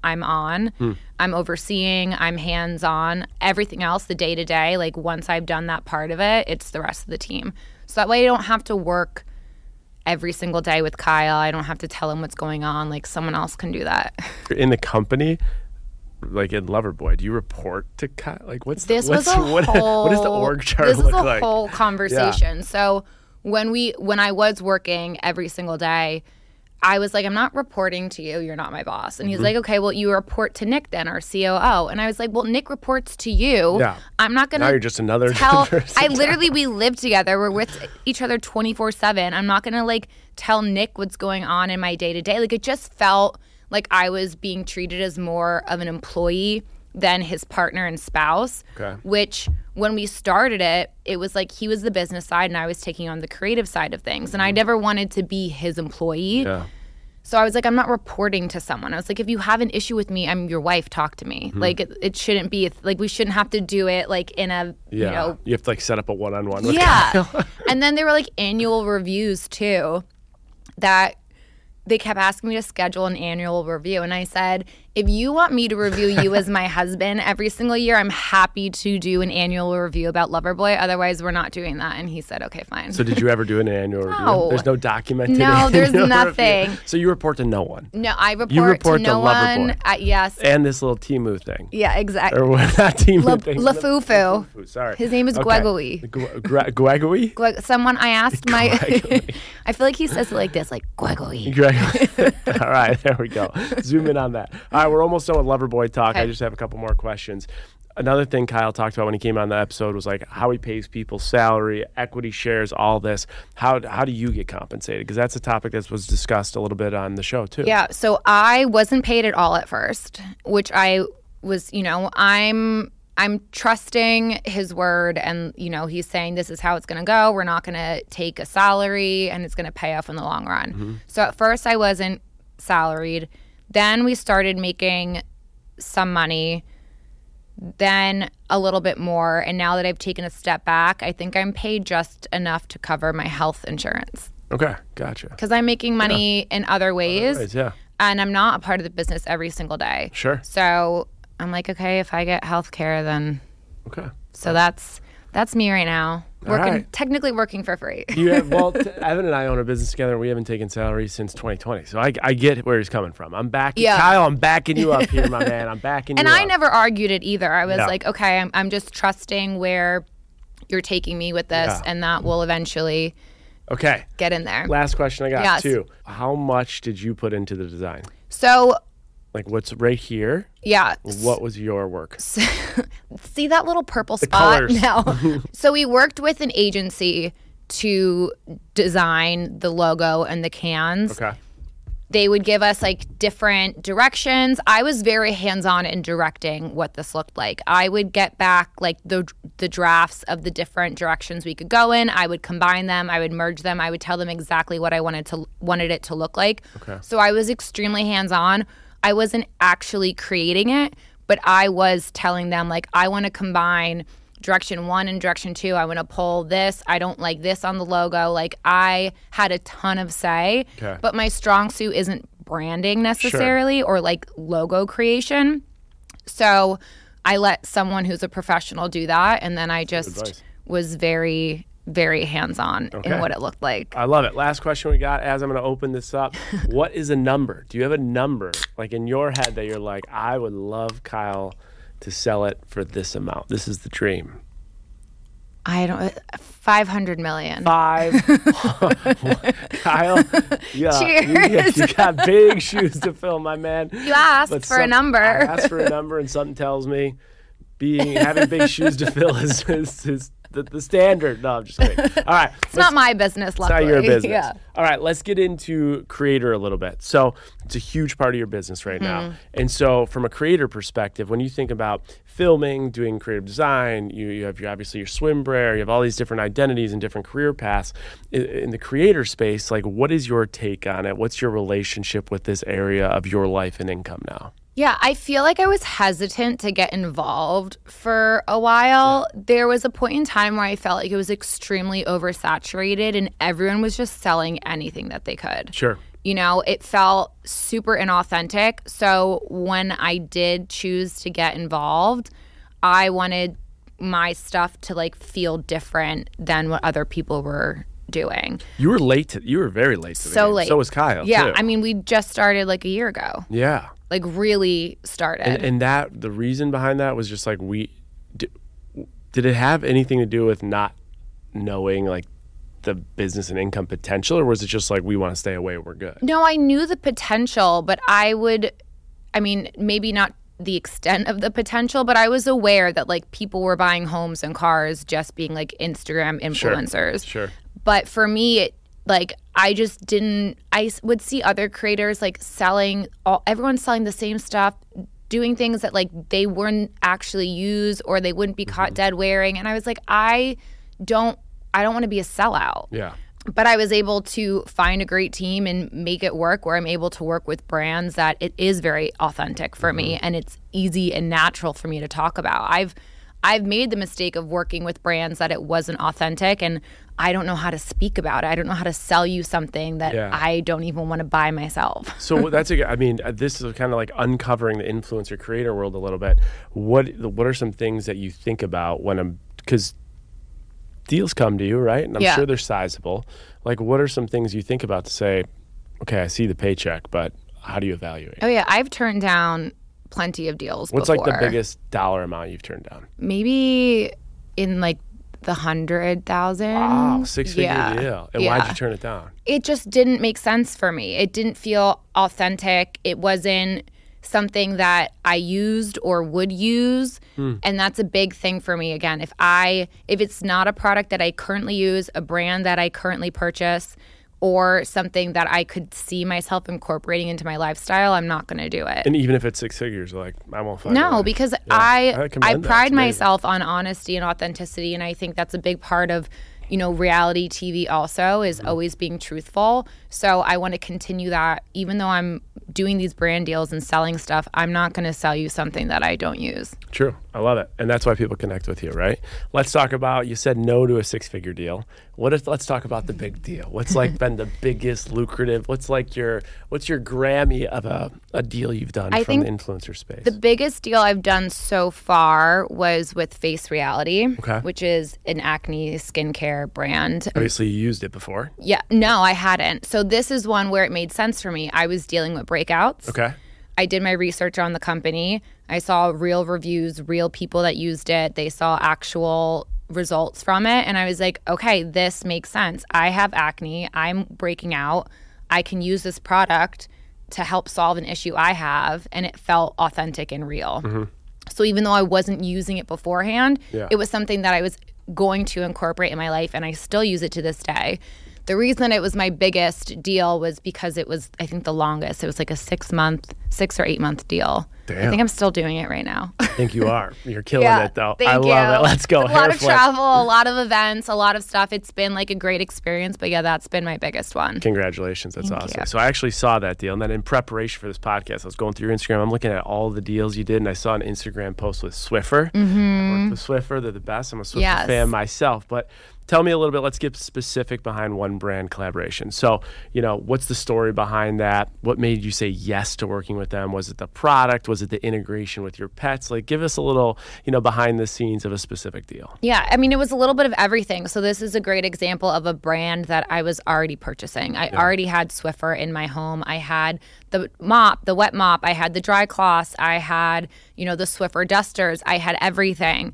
Speaker 4: I'm on. Hmm. I'm overseeing, I'm hands-on. Everything else, the day-to-day, like once I've done that part of it, it's the rest of the team. So that way I don't have to work every single day with Kyle. I don't have to tell him what's going on. Like someone else can do that.
Speaker 3: In the company, like in Loverboy, do you report to Kyle? Like what's
Speaker 4: this
Speaker 3: the, what's,
Speaker 4: was a
Speaker 3: what,
Speaker 4: whole,
Speaker 3: what does the org chart
Speaker 4: this
Speaker 3: look
Speaker 4: is a
Speaker 3: like?
Speaker 4: whole conversation.
Speaker 3: Yeah.
Speaker 4: So when we when I was working every single day, I was like, I'm not reporting to you. You're not my boss. And he's mm-hmm. like, okay, well, you report to Nick then, our C O O. And I was like, well, Nick reports to you.
Speaker 3: Yeah.
Speaker 4: I'm not going to
Speaker 3: Now you're just another
Speaker 4: tell.
Speaker 3: person.
Speaker 4: I literally, we live together. We're with each other twenty-four seven. I'm not going to like tell Nick what's going on in my day to day. Like it just felt like I was being treated as more of an employee than his partner and spouse,
Speaker 3: okay.
Speaker 4: which when we started it, it was like he was the business side and I was taking on the creative side of things. And I never wanted to be his employee.
Speaker 3: Yeah.
Speaker 4: So I was like, I'm not reporting to someone. I was like, if you have an issue with me, I'm your wife, talk to me. Mm-hmm. Like it, it shouldn't be, like we shouldn't have to do it like in a,
Speaker 3: yeah.
Speaker 4: you know.
Speaker 3: You have to like set up a one-on-one with
Speaker 4: yeah.
Speaker 3: Kyle.
Speaker 4: And then there were like annual reviews too that they kept asking me to schedule an annual review. And I said, if you want me to review you as my husband every single year, I'm happy to do an annual review about Loverboy. Otherwise, we're not doing that. And he said, okay, fine.
Speaker 3: So did you ever do an annual
Speaker 4: no.
Speaker 3: review? There's no documented
Speaker 4: No, there's nothing.
Speaker 3: Review. So you report to no one?
Speaker 4: No, I report,
Speaker 3: you report
Speaker 4: to no
Speaker 3: to
Speaker 4: one.
Speaker 3: Loverboy.
Speaker 4: Uh, yes.
Speaker 3: And this little Temu thing.
Speaker 4: Yeah, exactly.
Speaker 3: Or what, not Temu
Speaker 4: La,
Speaker 3: thing.
Speaker 4: Lafufu.
Speaker 3: La Sorry.
Speaker 4: His name is
Speaker 3: okay.
Speaker 4: Gwegui.
Speaker 3: Gwegui?
Speaker 4: Gwe- someone, I asked my, I feel like he says it like this, like Gwegui.
Speaker 3: Gwegui. All right, there we go. Zoom in on that. All right, we're almost done with Loverboy talk.
Speaker 4: Okay.
Speaker 3: I just have a couple more questions. Another thing Kyle talked about when he came on the episode was like how he pays people salary, equity shares, all this. How how do you get compensated? Because that's a topic that was discussed a little bit on the show too.
Speaker 4: Yeah, so I wasn't paid at all at first, which I was, you know, I'm I'm trusting his word and, you know, he's saying this is how it's going to go. We're not going to take a salary and it's going to pay off in the long run. Mm-hmm. So at first I wasn't salaried. Then we started making some money, then a little bit more. And now that I've taken a step back, I think I'm paid just enough to cover my health insurance.
Speaker 3: Okay, gotcha.
Speaker 4: Because I'm making money yeah. in other ways.
Speaker 3: Other ways, yeah.
Speaker 4: And I'm not a part of the business every single day.
Speaker 3: Sure.
Speaker 4: So I'm like, okay, if I get health care, then.
Speaker 3: Okay.
Speaker 4: So that's that's me right now. Working,
Speaker 3: right.
Speaker 4: Technically working for free.
Speaker 3: You have, well, t- Evan and I own a business together, and we haven't taken salary since twenty twenty. So I, I get where he's coming from. I'm backing
Speaker 4: yeah.
Speaker 3: Kyle. I'm backing you up here, my man. I'm backing
Speaker 4: and
Speaker 3: you
Speaker 4: I
Speaker 3: up.
Speaker 4: never argued it either. I was
Speaker 3: yeah.
Speaker 4: like, okay, I'm I'm just trusting where you're taking me with this,
Speaker 3: yeah.
Speaker 4: and that will eventually.
Speaker 3: Okay.
Speaker 4: Get in there.
Speaker 3: Last question I got
Speaker 4: yes.
Speaker 3: too. How much did you put into the design?
Speaker 4: So.
Speaker 3: Like what's right here?
Speaker 4: Yeah.
Speaker 3: What was your work?
Speaker 4: See that little purple
Speaker 3: the
Speaker 4: spot?
Speaker 3: Colors.
Speaker 4: No. So we worked with an agency to design the logo and the cans.
Speaker 3: Okay.
Speaker 4: They would give us like different directions. I was very hands-on in directing what this looked like. I would get back like the the drafts of the different directions we could go in. I would combine them. I would merge them. I would tell them exactly what I wanted to wanted it to look like.
Speaker 3: Okay.
Speaker 4: So I was extremely hands-on. I wasn't actually creating it, but I was telling them like I want to combine direction one and direction two. I want to pull this. I don't like this on the logo. Like I had a ton of say,
Speaker 3: okay.
Speaker 4: but my strong suit isn't branding necessarily sure. or like logo creation. So I let someone who's a professional do that. And then I just was very, very hands-on okay. in what it looked like.
Speaker 3: I love it. Last question we got as I'm going to open this up. What is a number? Do you have a number like in your head that you're like, I would love Kyle to sell it for this amount? This is the dream.
Speaker 4: I don't. Five hundred million.
Speaker 3: Five. Kyle. Yeah.
Speaker 4: Cheers.
Speaker 3: You, you got big shoes to fill, my man.
Speaker 4: You asked but for some, a number.
Speaker 3: I asked for a number, and something tells me being having big shoes to fill is is, is the, the standard. No, I'm just kidding. All right.
Speaker 4: It's not my business, luckily.
Speaker 3: It's not your business.
Speaker 4: Yeah.
Speaker 3: All right, let's get into creator a little bit. So it's a huge part of your business right mm-hmm. now. And so from a creator perspective, when you think about filming, doing creative design, you, you have your, obviously your swim brayer, you have all these different identities and different career paths. In, in the creator space, like what is your take on it? What's your relationship with this area of your life and income now?
Speaker 4: Yeah, I feel like I was hesitant to get involved for a while. Yeah. There was a point in time where I felt like it was extremely oversaturated and everyone was just selling anything that they could.
Speaker 3: Sure.
Speaker 4: You know, it felt super inauthentic. So when I did choose to get involved, I wanted my stuff to like feel different than what other people were doing.
Speaker 3: You were late to, you were very late to the
Speaker 4: So
Speaker 3: game.
Speaker 4: late.
Speaker 3: So was Kyle,
Speaker 4: Yeah,
Speaker 3: too.
Speaker 4: I mean, we just started like a year ago.
Speaker 3: Yeah.
Speaker 4: Like really started.
Speaker 3: And, and that, the reason behind that was just like we, did, did it have anything to do with not knowing like the business and income potential, or was it just like we want to stay away, we're good?
Speaker 4: No, I knew the potential, but I would, I mean, maybe not the extent of the potential, but I was aware that like people were buying homes and cars just being like Instagram influencers.
Speaker 3: Sure.
Speaker 4: But for me, it, like I just didn't, I s- would see other creators like selling, all, everyone's selling the same stuff, doing things that like they wouldn't actually use or they wouldn't be caught dead wearing. And I was like, I don't, I don't want to be a sellout.
Speaker 3: Yeah.
Speaker 4: But I was able to find a great team and make it work where I'm able to work with brands that it is very authentic for mm-hmm. me and it's easy and natural for me to talk about. I've I've made the mistake of working with brands that it wasn't authentic and I don't know how to speak about it. I don't know how to sell you something that
Speaker 3: yeah.
Speaker 4: I don't even want to buy myself.
Speaker 3: So that's a, I mean, this is kind of like uncovering the influencer creator world a little bit. What what are some things that you think about when I'm, because deals come to you, right? And I'm
Speaker 4: yeah.
Speaker 3: sure they're sizable. Like, what are some things you think about to say, okay, I see the paycheck, but how do you evaluate?
Speaker 4: Oh, yeah. I've turned down plenty of deals
Speaker 3: What's
Speaker 4: before.
Speaker 3: like the biggest dollar amount you've turned down?
Speaker 4: Maybe in like the hundred thousand.
Speaker 3: Wow, six-figure
Speaker 4: yeah.
Speaker 3: deal. And
Speaker 4: yeah.
Speaker 3: why'd you turn it down?
Speaker 4: It just didn't make sense for me. It didn't feel authentic. It wasn't something that I used or would use. Hmm. And that's a big thing for me. Again, if I if it's not a product that I currently use, a brand that I currently purchase, or something that I could see myself incorporating into my lifestyle, I'm not going to do it.
Speaker 3: And even if it's six figures, like, I won't find it.
Speaker 4: No, because
Speaker 3: yeah.
Speaker 4: I
Speaker 3: I,
Speaker 4: I pride myself on honesty and authenticity, and I think that's a big part of, you know, reality T V also is mm-hmm. always being truthful. So I want to continue that. Even though I'm doing these brand deals and selling stuff, I'm not going to sell you something that I don't use.
Speaker 3: True. I love it. And that's why people connect with you, right? Let's talk about, you said no to a six-figure deal. What if, let's talk about the big deal. What's like been the biggest lucrative, what's like your, what's your Grammy of a, a deal you've done
Speaker 4: I
Speaker 3: from
Speaker 4: think
Speaker 3: the influencer space?
Speaker 4: The biggest deal I've done so far was with Face Reality,
Speaker 3: okay.
Speaker 4: which is an acne skincare brand.
Speaker 3: Obviously, you used it before.
Speaker 4: Yeah. No, I hadn't. So this is one where it made sense for me. I was dealing with breakouts.
Speaker 3: Okay.
Speaker 4: I did my research on the company. I saw real reviews, real people that used it. They saw actual results from it. And I was like, okay, this makes sense. I have acne. I'm breaking out. I can use this product to help solve an issue I have. And it felt authentic and real. Mm-hmm. So even though I wasn't using it beforehand, yeah. it was something that I was going to incorporate in my life. And I still use it to this day. The reason it was my biggest deal was because it was, I think, the longest. It was like a six month, six or eight month deal.
Speaker 3: Damn.
Speaker 4: I think I'm still doing it right now.
Speaker 3: I think you are. You're killing
Speaker 4: yeah,
Speaker 3: it, though.
Speaker 4: Thank
Speaker 3: I
Speaker 4: you.
Speaker 3: love it. Let's go.
Speaker 4: It's a lot of flip. travel, a lot of events, a lot of stuff. It's been like a great experience. But yeah, that's been my biggest one.
Speaker 3: Congratulations. That's
Speaker 4: Thank
Speaker 3: awesome.
Speaker 4: you.
Speaker 3: So I actually saw that deal. And then in preparation for this podcast, I was going through your Instagram. I'm looking at all the deals you did. And I saw an Instagram post with Swiffer.
Speaker 4: Mm-hmm.
Speaker 3: I worked with Swiffer. They're the best. I'm a Swiffer
Speaker 4: yes.
Speaker 3: fan myself. But tell me a little bit. Let's get specific behind one brand collaboration. So, you know, what's the story behind that? What made you say yes to working with them? Was it the product? Was it the integration with your pets? Like, give us a little, you know, behind the scenes of a specific deal.
Speaker 4: Yeah, I mean, it was a little bit of everything. So this is a great example of a brand that I was already purchasing. I yeah. already had Swiffer in my home. I had the mop, the wet mop. I had the dry cloths. I had, you know, the Swiffer dusters. I had everything.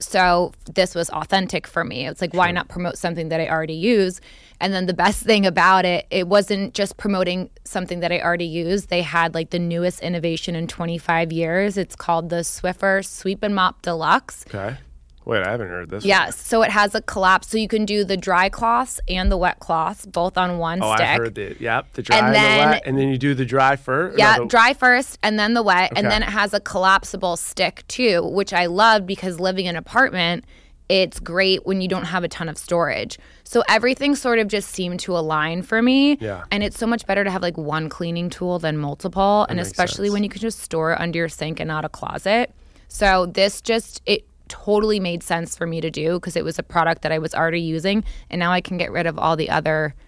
Speaker 4: So this was authentic for me. It's like, sure. why not promote something that I already use? And then the best thing about it, it wasn't just promoting something that I already used. They had like the newest innovation in twenty-five years. It's called the Swiffer Sweep and Mop Deluxe.
Speaker 3: Okay. Wait, I haven't heard this.
Speaker 4: Yes.
Speaker 3: one.
Speaker 4: So it has a collapse. So you can do the dry cloths and the wet cloths both on one
Speaker 3: oh,
Speaker 4: stick.
Speaker 3: Oh, I heard that. Yep. The dry and,
Speaker 4: and,
Speaker 3: and
Speaker 4: then,
Speaker 3: the wet. And then you do the dry first?
Speaker 4: Yeah,
Speaker 3: no, the...
Speaker 4: dry first and then the wet.
Speaker 3: Okay.
Speaker 4: And then it has a collapsible stick too, which I loved because living in an apartment, it's great when you don't have a ton of storage. So everything sort of just seemed to align for me.
Speaker 3: Yeah.
Speaker 4: And it's so much better to have like one cleaning tool than multiple.
Speaker 3: That
Speaker 4: and especially
Speaker 3: sense.
Speaker 4: when you can just store it under your sink and not a closet. So this just, it totally made sense for me to do because it was a product that I was already using. And now I can get rid of all the other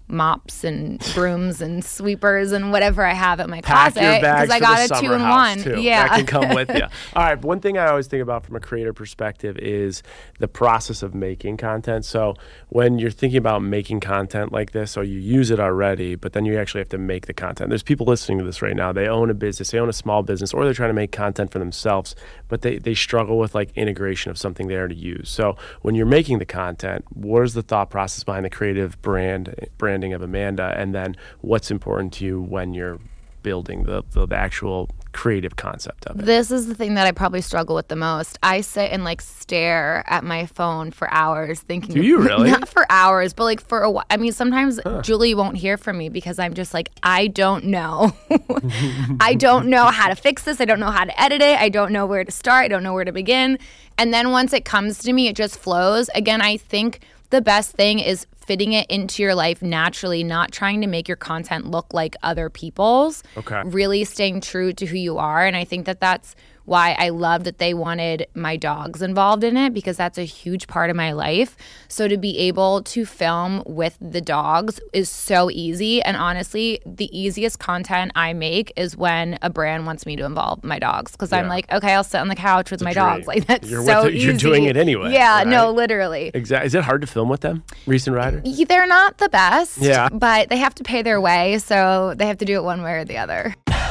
Speaker 4: mops and brooms and sweepers and whatever I have at my
Speaker 3: Pack
Speaker 4: closet
Speaker 3: your bags
Speaker 4: I
Speaker 3: for
Speaker 4: got
Speaker 3: the
Speaker 4: a two
Speaker 3: summer
Speaker 4: in
Speaker 3: house,
Speaker 4: one.
Speaker 3: Too.
Speaker 4: Yeah,
Speaker 3: that can come with you. All right, one thing I always think about from a creator perspective is the process of making content. So when you're thinking about making content like this, so you use it already, but then you actually have to make the content. There's people listening to this right now. They own a business, they own a small business, or they're trying to make content for themselves, but they, they struggle with like integration of something they already use. So when you're making the content, what is the thought process behind the creative brand branding of Amanda, and then what's important to you when you're building the, the, the actual creative concept of it?
Speaker 4: This is the thing that I probably struggle with the most. I sit and like stare at my phone for hours thinking.
Speaker 3: Do you really?
Speaker 4: Not for hours, but like for a while. I mean, sometimes huh. Julie won't hear from me because I'm just like, I don't know. I don't know how to fix this. I don't know how to edit it. I don't know where to start. I don't know where to begin. And then once it comes to me, it just flows. Again, I think the best thing is fitting it into your life naturally, not trying to make your content look like other people's.
Speaker 3: Okay.
Speaker 4: Really staying true to who you are. And I think that that's why I love that they wanted my dogs involved in it, because that's a huge part of my life. So to be able to film with the dogs is so easy. And honestly, the easiest content I make is when a brand wants me to involve my dogs, because yeah. I'm like, okay, I'll sit on the couch with
Speaker 3: it's
Speaker 4: my dogs. Like that's
Speaker 3: you're
Speaker 4: so
Speaker 3: with it,
Speaker 4: easy.
Speaker 3: You're doing it anyway.
Speaker 4: Yeah,
Speaker 3: right?
Speaker 4: no, literally.
Speaker 3: Exactly. Is it hard to film with them, Reese and Ryder?
Speaker 4: They're not the best,
Speaker 3: yeah.
Speaker 4: but they have to pay their way, so they have to do it one way or the other.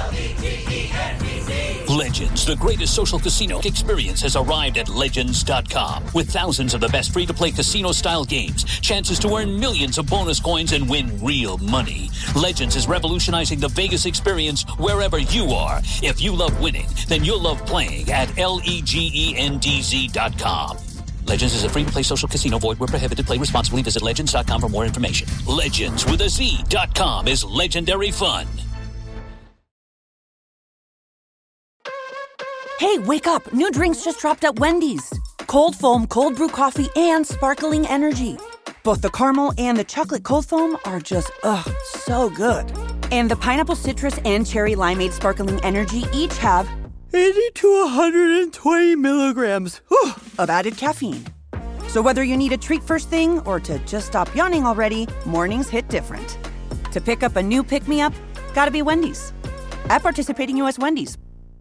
Speaker 1: Legends, the greatest social casino experience, has arrived at Legends dot com. With thousands of the best free-to-play casino-style games, chances to earn millions of bonus coins and win real money. Legends is revolutionizing the Vegas experience wherever you are. If you love winning, then you'll love playing at L E G E N D Z dot com. Legends is a free-to-play social casino. Void where prohibited. Play responsibly. Visit Legends dot com for more information. Legends with a Z dot com is legendary fun.
Speaker 6: Hey, wake up. New drinks just dropped at Wendy's. Cold foam, cold brew coffee, and sparkling energy. Both the caramel and the chocolate cold foam are just, ugh, so good. And the pineapple citrus and cherry limeade sparkling energy each have eighty to one hundred twenty milligrams whew, of added caffeine. So whether you need a treat first thing or to just stop yawning already, mornings hit different. To pick up a new pick-me-up, gotta be Wendy's. At participating U S Wendy's.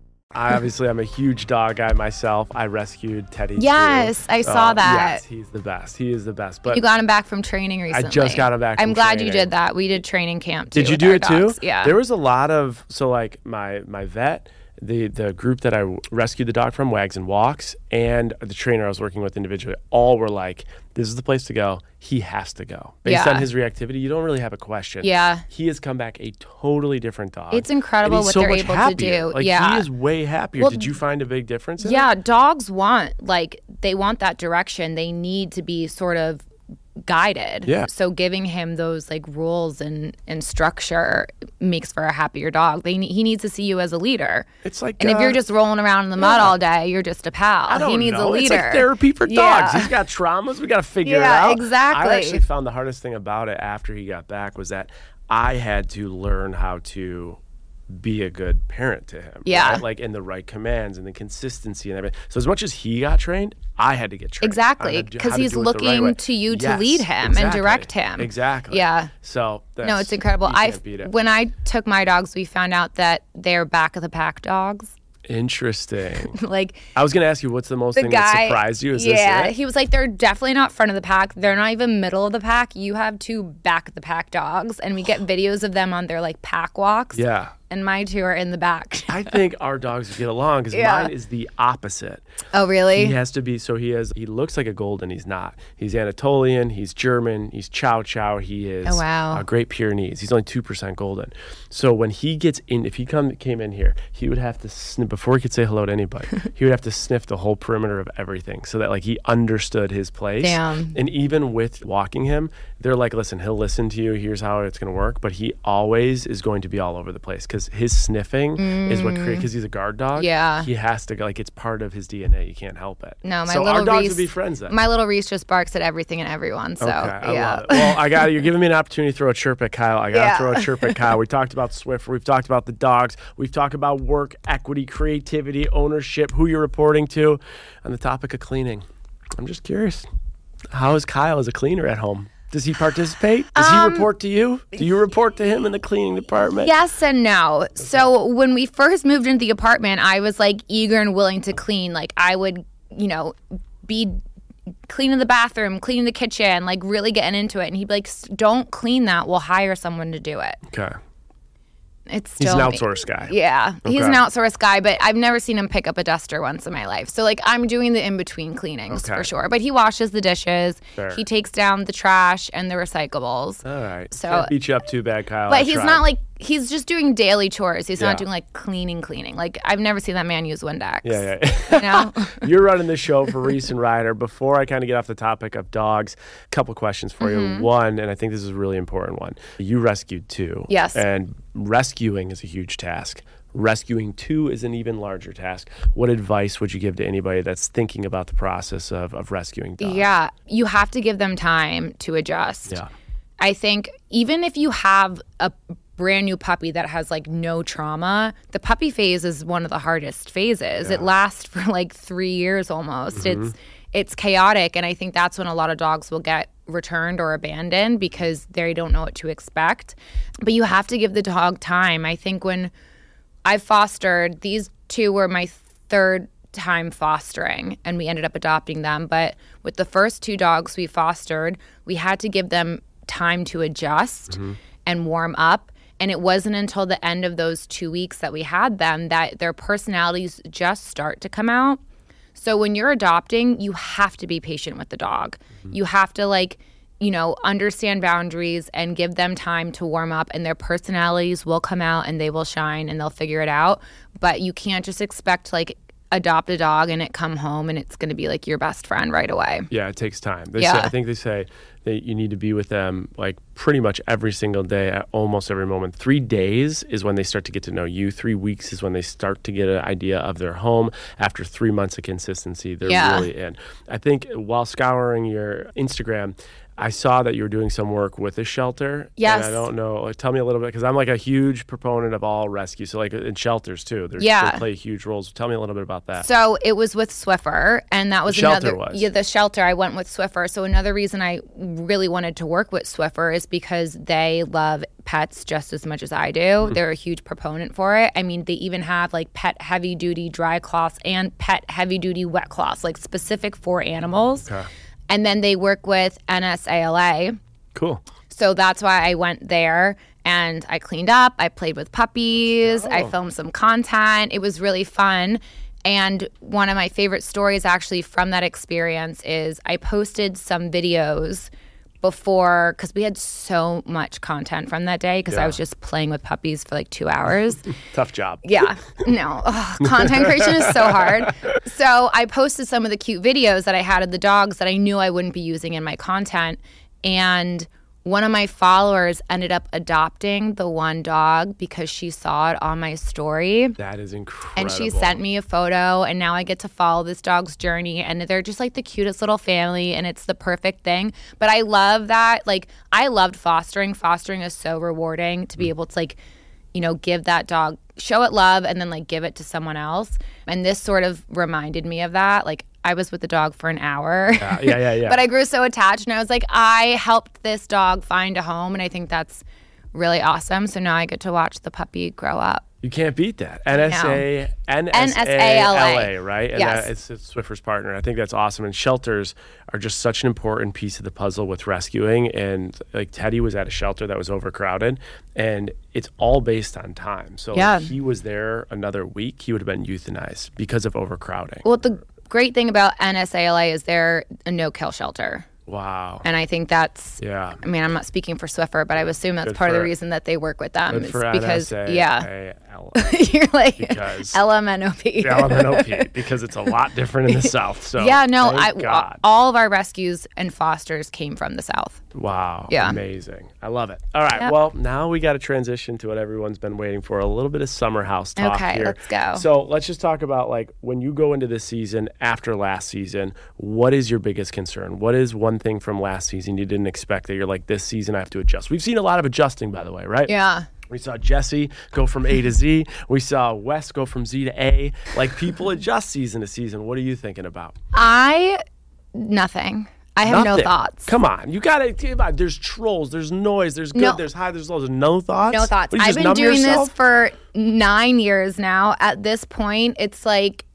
Speaker 3: I obviously, I'm a huge dog guy myself. I rescued Teddy.
Speaker 4: Yes,
Speaker 3: too.
Speaker 4: I saw
Speaker 3: uh,
Speaker 4: that.
Speaker 3: Yes, he's the best. He is the best. But
Speaker 4: you got him back from training recently.
Speaker 3: I just got him back from
Speaker 4: I'm glad
Speaker 3: training.
Speaker 4: you did that. We did training camp too.
Speaker 3: Did you
Speaker 4: with
Speaker 3: do
Speaker 4: our
Speaker 3: it
Speaker 4: dogs.
Speaker 3: too?
Speaker 4: Yeah.
Speaker 3: There was a lot of, so like my, my vet, the the group that I rescued the dog from, Wags and Walks, and the trainer I was working with individually, all were like, this is the place to go. He has to go. Based
Speaker 4: yeah.
Speaker 3: on his reactivity, you don't really have a question.
Speaker 4: Yeah.
Speaker 3: He has come back a totally different dog.
Speaker 4: It's incredible what
Speaker 3: so
Speaker 4: they're
Speaker 3: much
Speaker 4: able
Speaker 3: happier.
Speaker 4: to do.
Speaker 3: Like,
Speaker 4: yeah.
Speaker 3: he is way happier.
Speaker 4: Well,
Speaker 3: Did you find a big difference in
Speaker 4: yeah,
Speaker 3: it?
Speaker 4: dogs want, like, they want that direction. They need to be sort of guided.
Speaker 3: Yeah.
Speaker 4: So giving him those like rules and, and structure makes for a happier dog. They he needs to see you as a leader.
Speaker 3: It's like,
Speaker 4: and
Speaker 3: uh,
Speaker 4: if you're just rolling around in the mud
Speaker 3: yeah.
Speaker 4: all day, you're just a pal.
Speaker 3: I don't
Speaker 4: he needs
Speaker 3: know.
Speaker 4: a leader.
Speaker 3: It's like therapy for dogs.
Speaker 4: Yeah.
Speaker 3: He's got traumas. We got to figure
Speaker 4: Yeah,
Speaker 3: it out.
Speaker 4: exactly.
Speaker 3: I actually found the hardest thing about it after he got back was that I had to learn how to be a good parent to him.
Speaker 4: Yeah.
Speaker 3: Right? Like in the right commands and the consistency and everything. So as much as he got trained, I had to get trained.
Speaker 4: Exactly.
Speaker 3: How to do-
Speaker 4: Because
Speaker 3: how to
Speaker 4: he's
Speaker 3: do it the right
Speaker 4: looking
Speaker 3: way.
Speaker 4: to you to
Speaker 3: Yes,
Speaker 4: lead him
Speaker 3: exactly.
Speaker 4: and direct him.
Speaker 3: Exactly.
Speaker 4: Yeah.
Speaker 3: So that's,
Speaker 4: No, it's incredible.
Speaker 3: you
Speaker 4: I
Speaker 3: can't beat it.
Speaker 4: when I took my dogs, we found out that they're back of the pack dogs.
Speaker 3: Interesting.
Speaker 4: Like
Speaker 3: I was going to ask you, what's the most
Speaker 4: the
Speaker 3: thing
Speaker 4: guy,
Speaker 3: that surprised you? Is
Speaker 4: yeah,
Speaker 3: this it?
Speaker 4: he was like, they're definitely not front of the pack. They're not even middle of the pack. You have two back of the pack dogs, and we get videos of them on their like pack walks.
Speaker 3: Yeah.
Speaker 4: And my two are in the back.
Speaker 3: I think our dogs would get along because
Speaker 4: Yeah.
Speaker 3: mine is the opposite.
Speaker 4: Oh, really?
Speaker 3: He has to be, so he has, he looks like a golden, he's not. He's Anatolian, he's German, he's Chow Chow, he is
Speaker 4: Oh, wow.
Speaker 3: a Great Pyrenees. He's only two percent golden. So when he gets in, if he come came in here, he would have to sniff, before he could say hello to anybody, he would have to sniff the whole perimeter of everything so that like he understood his place.
Speaker 4: Damn.
Speaker 3: And even with walking him, they're like, listen, he'll listen to you, here's how it's going to work, but he always is going to be all over the place because his sniffing mm. is what creates, because he's a guard dog.
Speaker 4: Yeah.
Speaker 3: He has to, like, it's part of his D N A. You can't help it.
Speaker 4: No, my
Speaker 3: so
Speaker 4: little
Speaker 3: our dogs
Speaker 4: Reese,
Speaker 3: would be friends then.
Speaker 4: My little Reese just barks at everything and everyone. So
Speaker 3: okay, I
Speaker 4: yeah.
Speaker 3: love it. Well, I got it. You're giving me an opportunity to throw a chirp at Kyle. I got to
Speaker 4: Yeah.
Speaker 3: throw a chirp at Kyle. We talked about Swiffer. We've talked about the dogs. We've talked about work, equity, creativity, ownership, who you're reporting to. On the topic of cleaning, I'm just curious. How is Kyle as a cleaner at home? Does he participate? Does um, he report to you? Do you report to him in the cleaning department?
Speaker 4: Yes and no. Okay. So when we first moved into the apartment, I was like eager and willing to clean. Like I would, you know, be cleaning the bathroom, cleaning the kitchen, like really getting into it. And he'd be like, don't clean that. We'll hire someone to do it.
Speaker 3: Okay.
Speaker 4: It's still
Speaker 3: He's an outsourced guy.
Speaker 4: Yeah.
Speaker 3: Okay.
Speaker 4: He's an outsourced guy, but I've never seen him pick up a duster once in my life. So, like, I'm doing the in-between cleanings
Speaker 3: okay.
Speaker 4: for sure. But he washes the dishes.
Speaker 3: Fair.
Speaker 4: He takes down the trash and the recyclables.
Speaker 3: All right.
Speaker 4: So,
Speaker 3: can't beat you up too bad, Kyle.
Speaker 4: But
Speaker 3: I
Speaker 4: he's
Speaker 3: tried.
Speaker 4: not, like, he's just doing daily chores. He's
Speaker 3: yeah.
Speaker 4: not doing, like, cleaning, cleaning. Like, I've never seen that man use Windex.
Speaker 3: Yeah, yeah.
Speaker 4: You know?
Speaker 3: You're running the show for Reese and Ryder. Before I kind of get off the topic of dogs, a couple questions for
Speaker 4: mm-hmm.
Speaker 3: you. One, and I think this is a really important one. You rescued two.
Speaker 4: Yes.
Speaker 3: And rescuing is a huge task. Rescuing two is an even larger task. What advice would you give to anybody that's thinking about the process of, of rescuing dogs?
Speaker 4: Yeah. You have to give them time to adjust.
Speaker 3: Yeah.
Speaker 4: I think even if you have a brand new puppy that has like no trauma, the puppy phase is one of the hardest phases. Yeah. It lasts for like three years almost. Mm-hmm. It's it's chaotic, and I think that's when a lot of dogs will get returned or abandoned because they don't know what to expect. But you have to give the dog time. I think when I fostered, these two were my third time fostering, and we ended up adopting them. But with the first two dogs we fostered, we had to give them time to adjust mm-hmm. and warm up. And it wasn't until the end of those two weeks that we had them that their personalities just start to come out. So when you're adopting, you have to be patient with the dog. Mm-hmm. You have to, like, you know, understand boundaries and give them time to warm up, and their personalities will come out and they will shine and they'll figure it out. But you can't just expect to, like, adopt a dog and it come home and it's going to be like your best friend right away.
Speaker 3: Yeah, it takes time. They
Speaker 4: yeah.
Speaker 3: say, I think they say that you need to be with them like pretty much every single day at almost every moment. Three days is when they start to get to know you. Three weeks is when they start to get an idea of their home. After three months of consistency, they're
Speaker 4: yeah.
Speaker 3: really in. I think while scouring your Instagram, I saw that you were doing some work with a shelter.
Speaker 4: Yes.
Speaker 3: And I don't know. Like, tell me a little bit, because I'm like a huge proponent of all rescue. So like in shelters too, There's,
Speaker 4: yeah.
Speaker 3: they play huge roles. Tell me a little bit about that.
Speaker 4: So it was with Swiffer, and that was
Speaker 3: the shelter
Speaker 4: another.
Speaker 3: Was.
Speaker 4: Yeah, the shelter. I went with Swiffer. So another reason I really wanted to work with Swiffer is because they love pets just as much as I do. Mm-hmm. They're a huge proponent for it. I mean, they even have like pet heavy duty dry cloths and pet heavy duty wet cloths, like specific for animals.
Speaker 3: Okay.
Speaker 4: And then they work with N S A L A.
Speaker 3: Cool.
Speaker 4: So that's why I went there, and I cleaned up. I played with puppies. I filmed some content. It was really fun. And one of my favorite stories actually from that experience is I posted some videos before, because we had so much content from that day because
Speaker 3: yeah.
Speaker 4: I was just playing with puppies for like two hours.
Speaker 3: Tough job.
Speaker 4: Yeah. No. Ugh, content creation is so hard. So I posted some of the cute videos that I had of the dogs that I knew I wouldn't be using in my content. And one of my followers ended up adopting the one dog because she saw it on my story.
Speaker 3: That is incredible.
Speaker 4: And she sent me a photo, and now I get to follow this dog's journey, and they're just like the cutest little family, and it's the perfect thing. But I love that. Like, I loved fostering. Fostering is so rewarding to be able to, like, you know, give that dog, show it love, and then, like, give it to someone else. And this sort of reminded me of that. Like, I was with the dog for an hour.
Speaker 3: Yeah, yeah, yeah. yeah.
Speaker 4: But I grew so attached, and I was like, I helped this dog find a home, and I think that's really awesome. So now I get to watch the puppy grow up.
Speaker 3: You can't beat that. N S A N S A L A, right? And
Speaker 4: yes.
Speaker 3: that, it's, it's Swiffer's partner. I think that's awesome. And shelters are just such an important piece of the puzzle with rescuing. And like Teddy was at a shelter that was overcrowded, and it's all based on time. So
Speaker 4: yeah.
Speaker 3: if he was there another week, he would have been euthanized because of overcrowding.
Speaker 4: Well, the great thing about N S A L A is they're a no-kill shelter.
Speaker 3: Wow.
Speaker 4: And I think that's,
Speaker 3: yeah.
Speaker 4: I mean, I'm not speaking for Swiffer, but I assume that's
Speaker 3: Good
Speaker 4: part
Speaker 3: for,
Speaker 4: of the reason that they work with them.
Speaker 3: Good
Speaker 4: is
Speaker 3: for
Speaker 4: because,
Speaker 3: N S A
Speaker 4: yeah.
Speaker 3: L.
Speaker 4: You're like,
Speaker 3: because
Speaker 4: L M N O P.
Speaker 3: L M N O P, because it's a lot different in the South. So
Speaker 4: yeah, no,
Speaker 3: thank
Speaker 4: I,
Speaker 3: God.
Speaker 4: all of our rescues and fosters came from the South.
Speaker 3: Wow.
Speaker 4: Yeah.
Speaker 3: Amazing. I love it. All right.
Speaker 4: Yep.
Speaker 3: Well, now we got to transition to what everyone's been waiting for, a little bit of summer house talk
Speaker 4: okay,
Speaker 3: here.
Speaker 4: let's go.
Speaker 3: So let's just talk about, like, when you go into this season after last season, what is your biggest concern? What is one thing from last season you didn't expect that you're like, this season I have to adjust? We've seen a lot of adjusting, by the way, right?
Speaker 4: Yeah.
Speaker 3: We saw Jesse go from A to Z. We saw Wes go from Z to A. Like, people adjust season to season. What are you thinking about?
Speaker 4: I, nothing. I have
Speaker 3: Nothing.
Speaker 4: no thoughts.
Speaker 3: Come on. You got to, there's trolls, there's noise, there's good,
Speaker 4: No.
Speaker 3: there's high, there's low. There's no thoughts?
Speaker 4: No thoughts.
Speaker 3: What, you
Speaker 4: I've
Speaker 3: just
Speaker 4: been
Speaker 3: numb
Speaker 4: doing
Speaker 3: yourself?
Speaker 4: this for nine years now. At this point, it's like,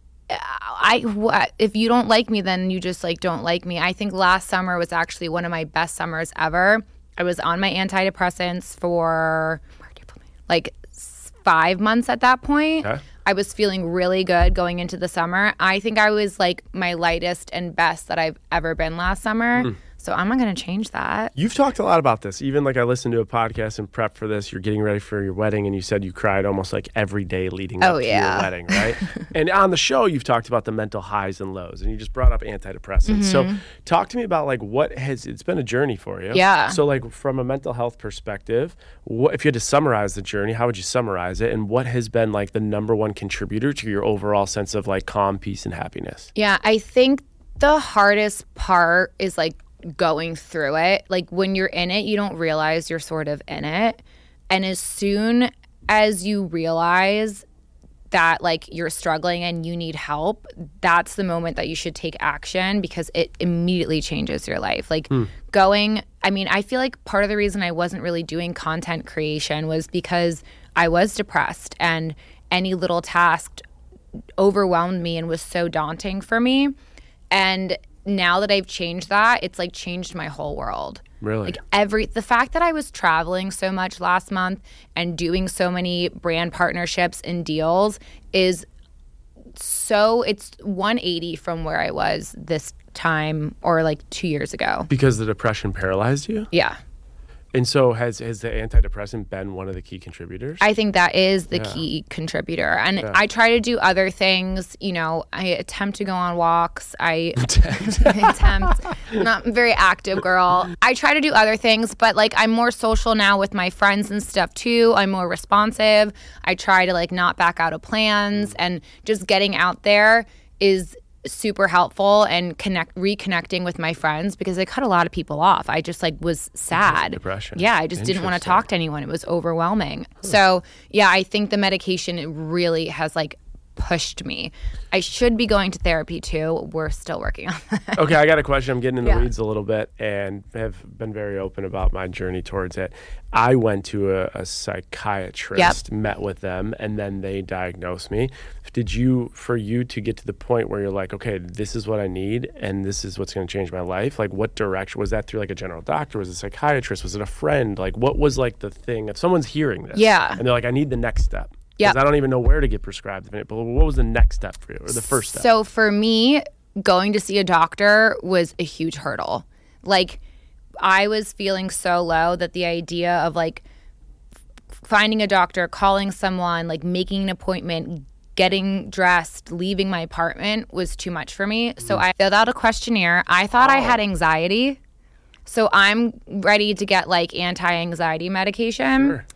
Speaker 4: I what, if you don't like me, then you just like don't like me. I think last summer was actually one of my best summers ever. I was on my antidepressants for like five months at that point.
Speaker 3: Okay.
Speaker 4: I was feeling really good going into the summer. I think I was like my lightest and best that I've ever been last summer. Mm. So I'm not going to change that.
Speaker 3: You've talked a lot about this. Even like I listened to a podcast and prep for this. You're getting ready for your wedding, and you said you cried almost like every day leading up
Speaker 4: oh,
Speaker 3: to
Speaker 4: yeah.
Speaker 3: your wedding, right? And on the show, you've talked about the mental highs and lows, and you just brought up antidepressants. Mm-hmm. So talk to me about like what has, it's been a journey for you.
Speaker 4: Yeah.
Speaker 3: So like from a mental health perspective, what, if you had to summarize the journey, how would you summarize it? And what has been like the number one contributor to your overall sense of like calm, peace, and happiness?
Speaker 4: Yeah, I think the hardest part is like going through it. Like when you're in it, you don't realize you're sort of in it. And as soon as you realize that like you're struggling and you need help, that's the moment that you should take action, because it immediately changes your life. Like mm. going, I mean, I feel like part of the reason I wasn't really doing content creation was because I was depressed, and any little task overwhelmed me and was so daunting for me. And now that I've changed that, it's like changed my whole world.
Speaker 3: Really?
Speaker 4: Like every, the fact that I was traveling so much last month and doing so many brand partnerships and deals is so, it's one eighty from where I was this time or like two years ago.
Speaker 3: Because the depression paralyzed you?
Speaker 4: Yeah.
Speaker 3: And so has has the antidepressant been one of the key contributors?
Speaker 4: I think that is the
Speaker 3: yeah.
Speaker 4: key contributor. And
Speaker 3: yeah.
Speaker 4: I try to do other things. You know, I attempt to go on walks. I attempt. I'm not a very active girl. I try to do other things, but like I'm more social now with my friends and stuff too. I'm more responsive. I try to like not back out of plans, and just getting out there is super helpful, and connect reconnecting with my friends, because I cut a lot of people off. I just like was sad.
Speaker 3: Depression.
Speaker 4: Yeah, I just didn't want to talk to anyone. It was overwhelming. Huh. So yeah, I think the medication really has like pushed me. I should be going to therapy too. We're still working on that.
Speaker 3: Okay, I got a question. I'm getting in the
Speaker 4: yeah.
Speaker 3: weeds a little bit and have been very open about my journey towards it. I went to a, a psychiatrist,
Speaker 4: yep.
Speaker 3: met with them, and then they diagnosed me. Did you, for you to get to the point where you're like, okay, this is what I need and this is what's going to change my life? Like what direction? Was that through like a general doctor? Was it a psychiatrist? Was it a friend? Like what was like the thing? If someone's hearing this
Speaker 4: yeah.
Speaker 3: and they're like, I need the next step.
Speaker 4: Yeah,
Speaker 3: I don't even know where to get prescribed. But what was the next step for you, or the first step?
Speaker 4: So for me, going to see a doctor was a huge hurdle. Like, I was feeling so low that the idea of like finding a doctor, calling someone, like making an appointment, getting dressed, leaving my apartment was too much for me. So mm. I filled out a questionnaire. I thought oh. I had anxiety. So I'm ready to get like anti-anxiety medication.
Speaker 3: Sure.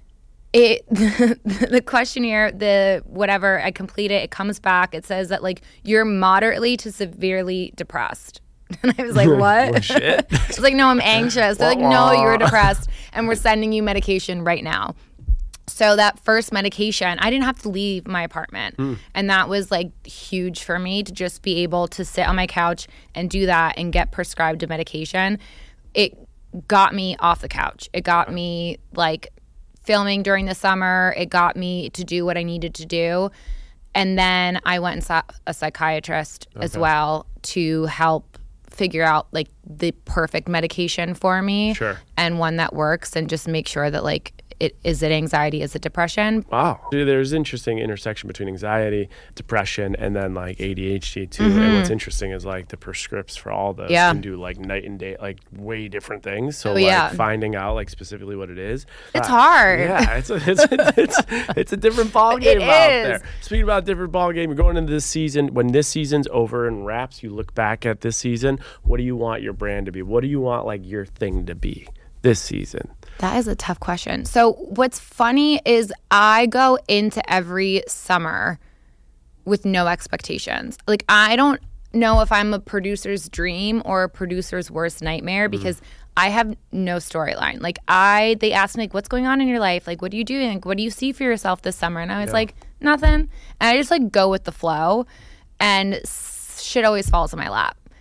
Speaker 4: It the questionnaire, the whatever, I complete it, it comes back, it says that like you're moderately to severely depressed. And I was like, what?
Speaker 3: Well, shit.
Speaker 4: I was like, no, I'm anxious. They're like, no, you're depressed, and we're sending you medication right now. So that first medication, I didn't have to leave my apartment. Mm. And that was like huge for me, to just be able to sit on my couch and do that and get prescribed a medication. It got me off the couch. It got me like filming during the summer. It got me to do what I needed to do. And then I went and saw a psychiatrist okay. as well to help figure out like the perfect medication for me.
Speaker 3: Sure.
Speaker 4: And one that works, and just make sure that like it is it anxiety, is it depression?
Speaker 3: Wow. There's interesting intersection between anxiety, depression, and then like A D H D too.
Speaker 4: Mm-hmm.
Speaker 3: And what's interesting is like the prescripts for all those
Speaker 4: yeah.
Speaker 3: can do like night and day, like way different things. So
Speaker 4: oh,
Speaker 3: like
Speaker 4: yeah.
Speaker 3: finding out like specifically what it is.
Speaker 4: It's
Speaker 3: uh,
Speaker 4: hard.
Speaker 3: Yeah, it's a, it's a, it's, it's a different ball game
Speaker 4: it
Speaker 3: out
Speaker 4: is.
Speaker 3: there. Speaking about different ball game, you're going into this season. When this season's over and wraps, you look back at this season. What do you want your brand to be? What do you want like your thing to be this season?
Speaker 4: That is a tough question. So what's funny is I go into every summer with no expectations. Like I don't know if I'm a producer's dream or a producer's worst nightmare, because mm. I have no storyline. Like I, they asked me like, what's going on in your life? Like, what are you doing? Like, what do you see for yourself this summer? And I was yeah. like, nothing. And I just like go with the flow, and shit always falls in my lap.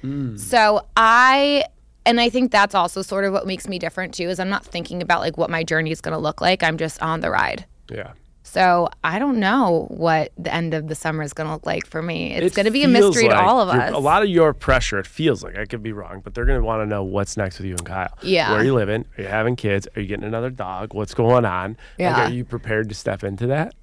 Speaker 4: Mm. So I, and I think that's also sort of what makes me different too, is I'm not thinking about like what my journey is going to look like. I'm just on the ride.
Speaker 3: Yeah.
Speaker 4: So I don't know what the end of the summer is going to look like for me. It's
Speaker 3: It
Speaker 4: going to be a
Speaker 3: feels
Speaker 4: mystery
Speaker 3: like
Speaker 4: to all of
Speaker 3: you're-
Speaker 4: us.
Speaker 3: A lot of your pressure, it feels like, I could be wrong, but they're going to want to know what's next with you and Kyle.
Speaker 4: Yeah.
Speaker 3: Where are you living? Are you having kids? Are you getting another dog? What's going on?
Speaker 4: Yeah.
Speaker 3: Like, are you prepared to step into that?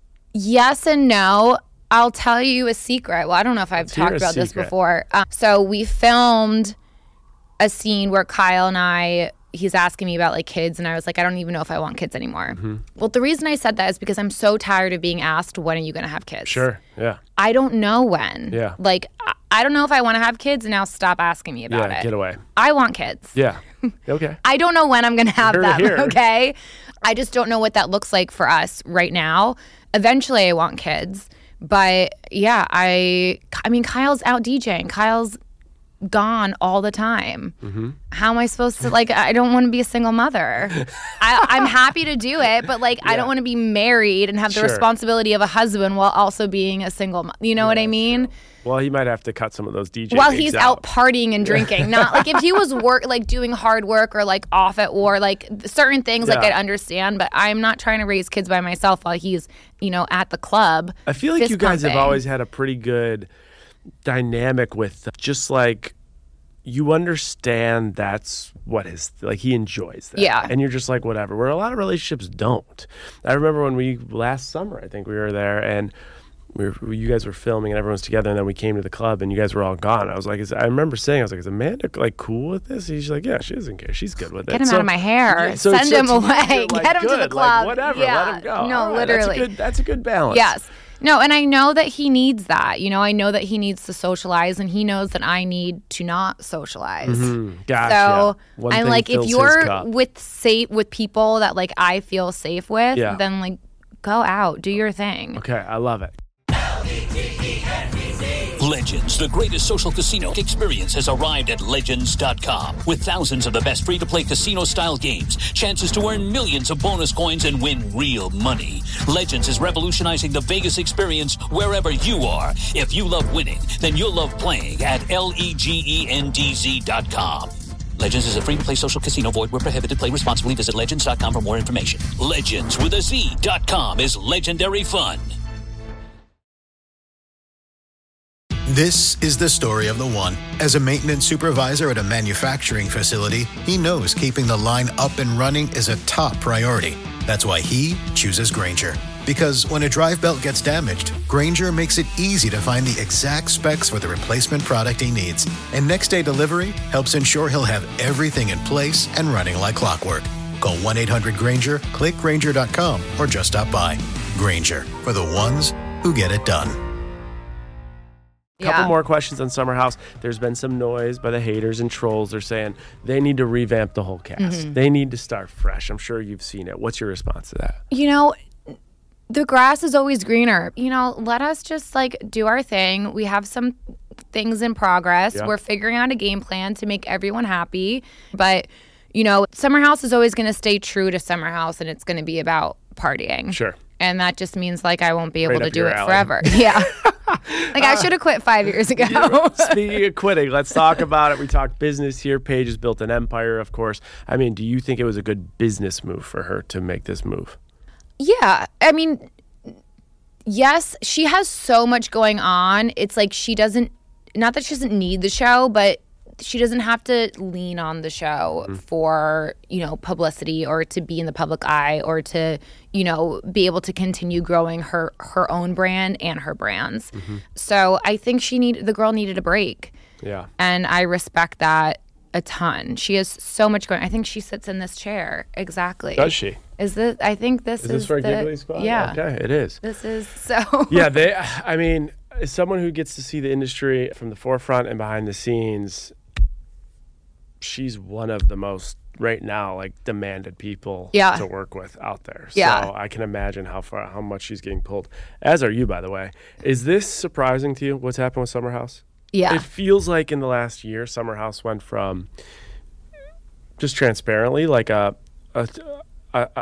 Speaker 4: Yes and no. I'll tell you a secret. Well, I don't know if I've
Speaker 3: Let's hear
Speaker 4: talked
Speaker 3: a
Speaker 4: about this
Speaker 3: secret.
Speaker 4: before. Uh, so we filmed a scene where Kyle and I, he's asking me about like kids, and I was like, I don't even know if I want kids anymore.
Speaker 3: Mm-hmm.
Speaker 4: Well, the reason I said that is because I'm so tired of being asked, when are you going to have kids?
Speaker 3: Sure. Yeah.
Speaker 4: I don't know when.
Speaker 3: Yeah.
Speaker 4: Like, I- I don't know if I want to have kids, and now stop asking me about
Speaker 3: Yeah.
Speaker 4: it.
Speaker 3: Get away.
Speaker 4: I want kids.
Speaker 3: Yeah. Okay.
Speaker 4: I don't know when I'm going to have
Speaker 3: Hear to
Speaker 4: them,
Speaker 3: hear.
Speaker 4: okay? I just don't know what that looks like for us right now. Eventually, I want kids. But, yeah, I I mean, Kyle's out DJing. Kyle's gone all the time.
Speaker 3: Mm-hmm.
Speaker 4: How am I supposed to, like, I don't want to be a single mother. I, I'm happy to do it, but, like, I
Speaker 3: Yeah.
Speaker 4: don't want to be married and have the
Speaker 3: Sure.
Speaker 4: responsibility of a husband while also being a single mom. You know what I mean?
Speaker 3: Well, he might have to cut some of those D J
Speaker 4: While
Speaker 3: gigs
Speaker 4: he's out partying and drinking. Not like if he was work like doing hard work or like off at war, like certain things like
Speaker 3: Yeah.
Speaker 4: I'd understand, but I'm not trying to raise kids by myself while he's, you know, at the club.
Speaker 3: I feel like
Speaker 4: fist
Speaker 3: you guys have
Speaker 4: pumping.
Speaker 3: always had a pretty good dynamic with just like you understand that's what his like he enjoys that.
Speaker 4: Yeah.
Speaker 3: And you're just like whatever. Where a lot of relationships don't. I remember when we last summer, I think we were there and we were, you guys were filming and everyone's together, and then we came to the club and you guys were all gone. I was like, is, I remember saying, I was like, is Amanda like cool with this? He's like, yeah, she doesn't care. She's good with it.
Speaker 4: Get him
Speaker 3: So-
Speaker 4: out of my hair.
Speaker 3: Yeah, so-
Speaker 4: Send
Speaker 3: so
Speaker 4: him
Speaker 3: to you,
Speaker 4: away.
Speaker 3: you're like,
Speaker 4: Get him to the
Speaker 3: good,
Speaker 4: club.
Speaker 3: Like, whatever,
Speaker 4: Yeah.
Speaker 3: let him go.
Speaker 4: No,
Speaker 3: All right,
Speaker 4: literally.
Speaker 3: That's a good, that's a good balance.
Speaker 4: Yes. No, and I know that he needs that. You know, I know that he needs to socialize, and he knows that I need to not socialize.
Speaker 3: Mm, gotcha.
Speaker 4: So
Speaker 3: One
Speaker 4: I'm
Speaker 3: thing
Speaker 4: like, if
Speaker 3: fills his
Speaker 4: you're
Speaker 3: cup.
Speaker 4: with safe with people that like I feel safe with,
Speaker 3: Yeah.
Speaker 4: then like go out, do your thing.
Speaker 3: Okay, I love it.
Speaker 1: Legends, the greatest social casino experience, has arrived at Legends dot com. With thousands of the best free-to-play casino-style games, chances to earn millions of bonus coins and win real money. Legends is revolutionizing the Vegas experience wherever you are. If you love winning, then you'll love playing at L E G E N D Z dot com. Legends is a free-to-play social casino. Void where prohibited. Play responsibly. Visit Legends dot com for more information. Legends with a Z dot com is legendary fun.
Speaker 7: This is the story of the one. As a maintenance supervisor at a manufacturing facility, he knows keeping the line up and running is a top priority. That's why he chooses Grainger. Because when a drive belt gets damaged, Grainger makes it easy to find the exact specs for the replacement product he needs. And next day delivery helps ensure he'll have everything in place and running like clockwork. Call one eight hundred Grainger, click Grainger dot com, or just stop by. Grainger, for the ones who get it done.
Speaker 3: Couple
Speaker 4: Yeah.
Speaker 3: more questions on Summer House. There's been some noise by the haters and trolls. They're saying they need to revamp the whole cast.
Speaker 4: Mm-hmm.
Speaker 3: They need to start fresh. I'm sure you've seen it. What's your response to that?
Speaker 4: You know, the grass is always greener. You know, let us just like do our thing. We have some things in progress.
Speaker 3: Yeah.
Speaker 4: We're figuring out a game plan to make everyone happy. But, you know, Summer House is always going to stay true to Summer House, and it's going to be about partying.
Speaker 3: Sure.
Speaker 4: And that just means like I won't be able
Speaker 3: Right
Speaker 4: to
Speaker 3: up
Speaker 4: do
Speaker 3: your
Speaker 4: it
Speaker 3: alley.
Speaker 4: forever. Yeah. Like I should have quit five years ago.
Speaker 3: Speaking of quitting, let's talk about it. We talked business here. Paige has built an empire, of course. I mean, do you think it was a good business move for her to make this move?
Speaker 4: Yeah. I mean, yes, she has so much going on. It's like she doesn't, not that she doesn't need the show, but she doesn't have to lean on the show
Speaker 3: Mm-hmm.
Speaker 4: for, you know, publicity or to be in the public eye or to, you know, be able to continue growing her, her own brand and her brands.
Speaker 3: Mm-hmm.
Speaker 4: So I think she need the girl needed a break.
Speaker 3: Yeah.
Speaker 4: And I respect that a ton. She has so much going. I think she sits in this chair. Exactly.
Speaker 3: Does she?
Speaker 4: Is this, I think this
Speaker 3: Is
Speaker 4: is,
Speaker 3: this for
Speaker 4: the,
Speaker 3: Giggly Squad?
Speaker 4: Yeah.
Speaker 3: Okay, it is.
Speaker 4: This is so.
Speaker 3: Yeah, they, I mean, as someone who gets to see the industry from the forefront and behind the scenes, she's one of the most, right now, like demanded people
Speaker 4: Yeah.
Speaker 3: to work with out there.
Speaker 4: Yeah.
Speaker 3: So I can imagine how far, how much she's getting pulled. As are you, by the way. Is this surprising to you, what's happened with Summer House?
Speaker 4: Yeah.
Speaker 3: It feels like in the last year, Summer House went from just transparently like a a, a, a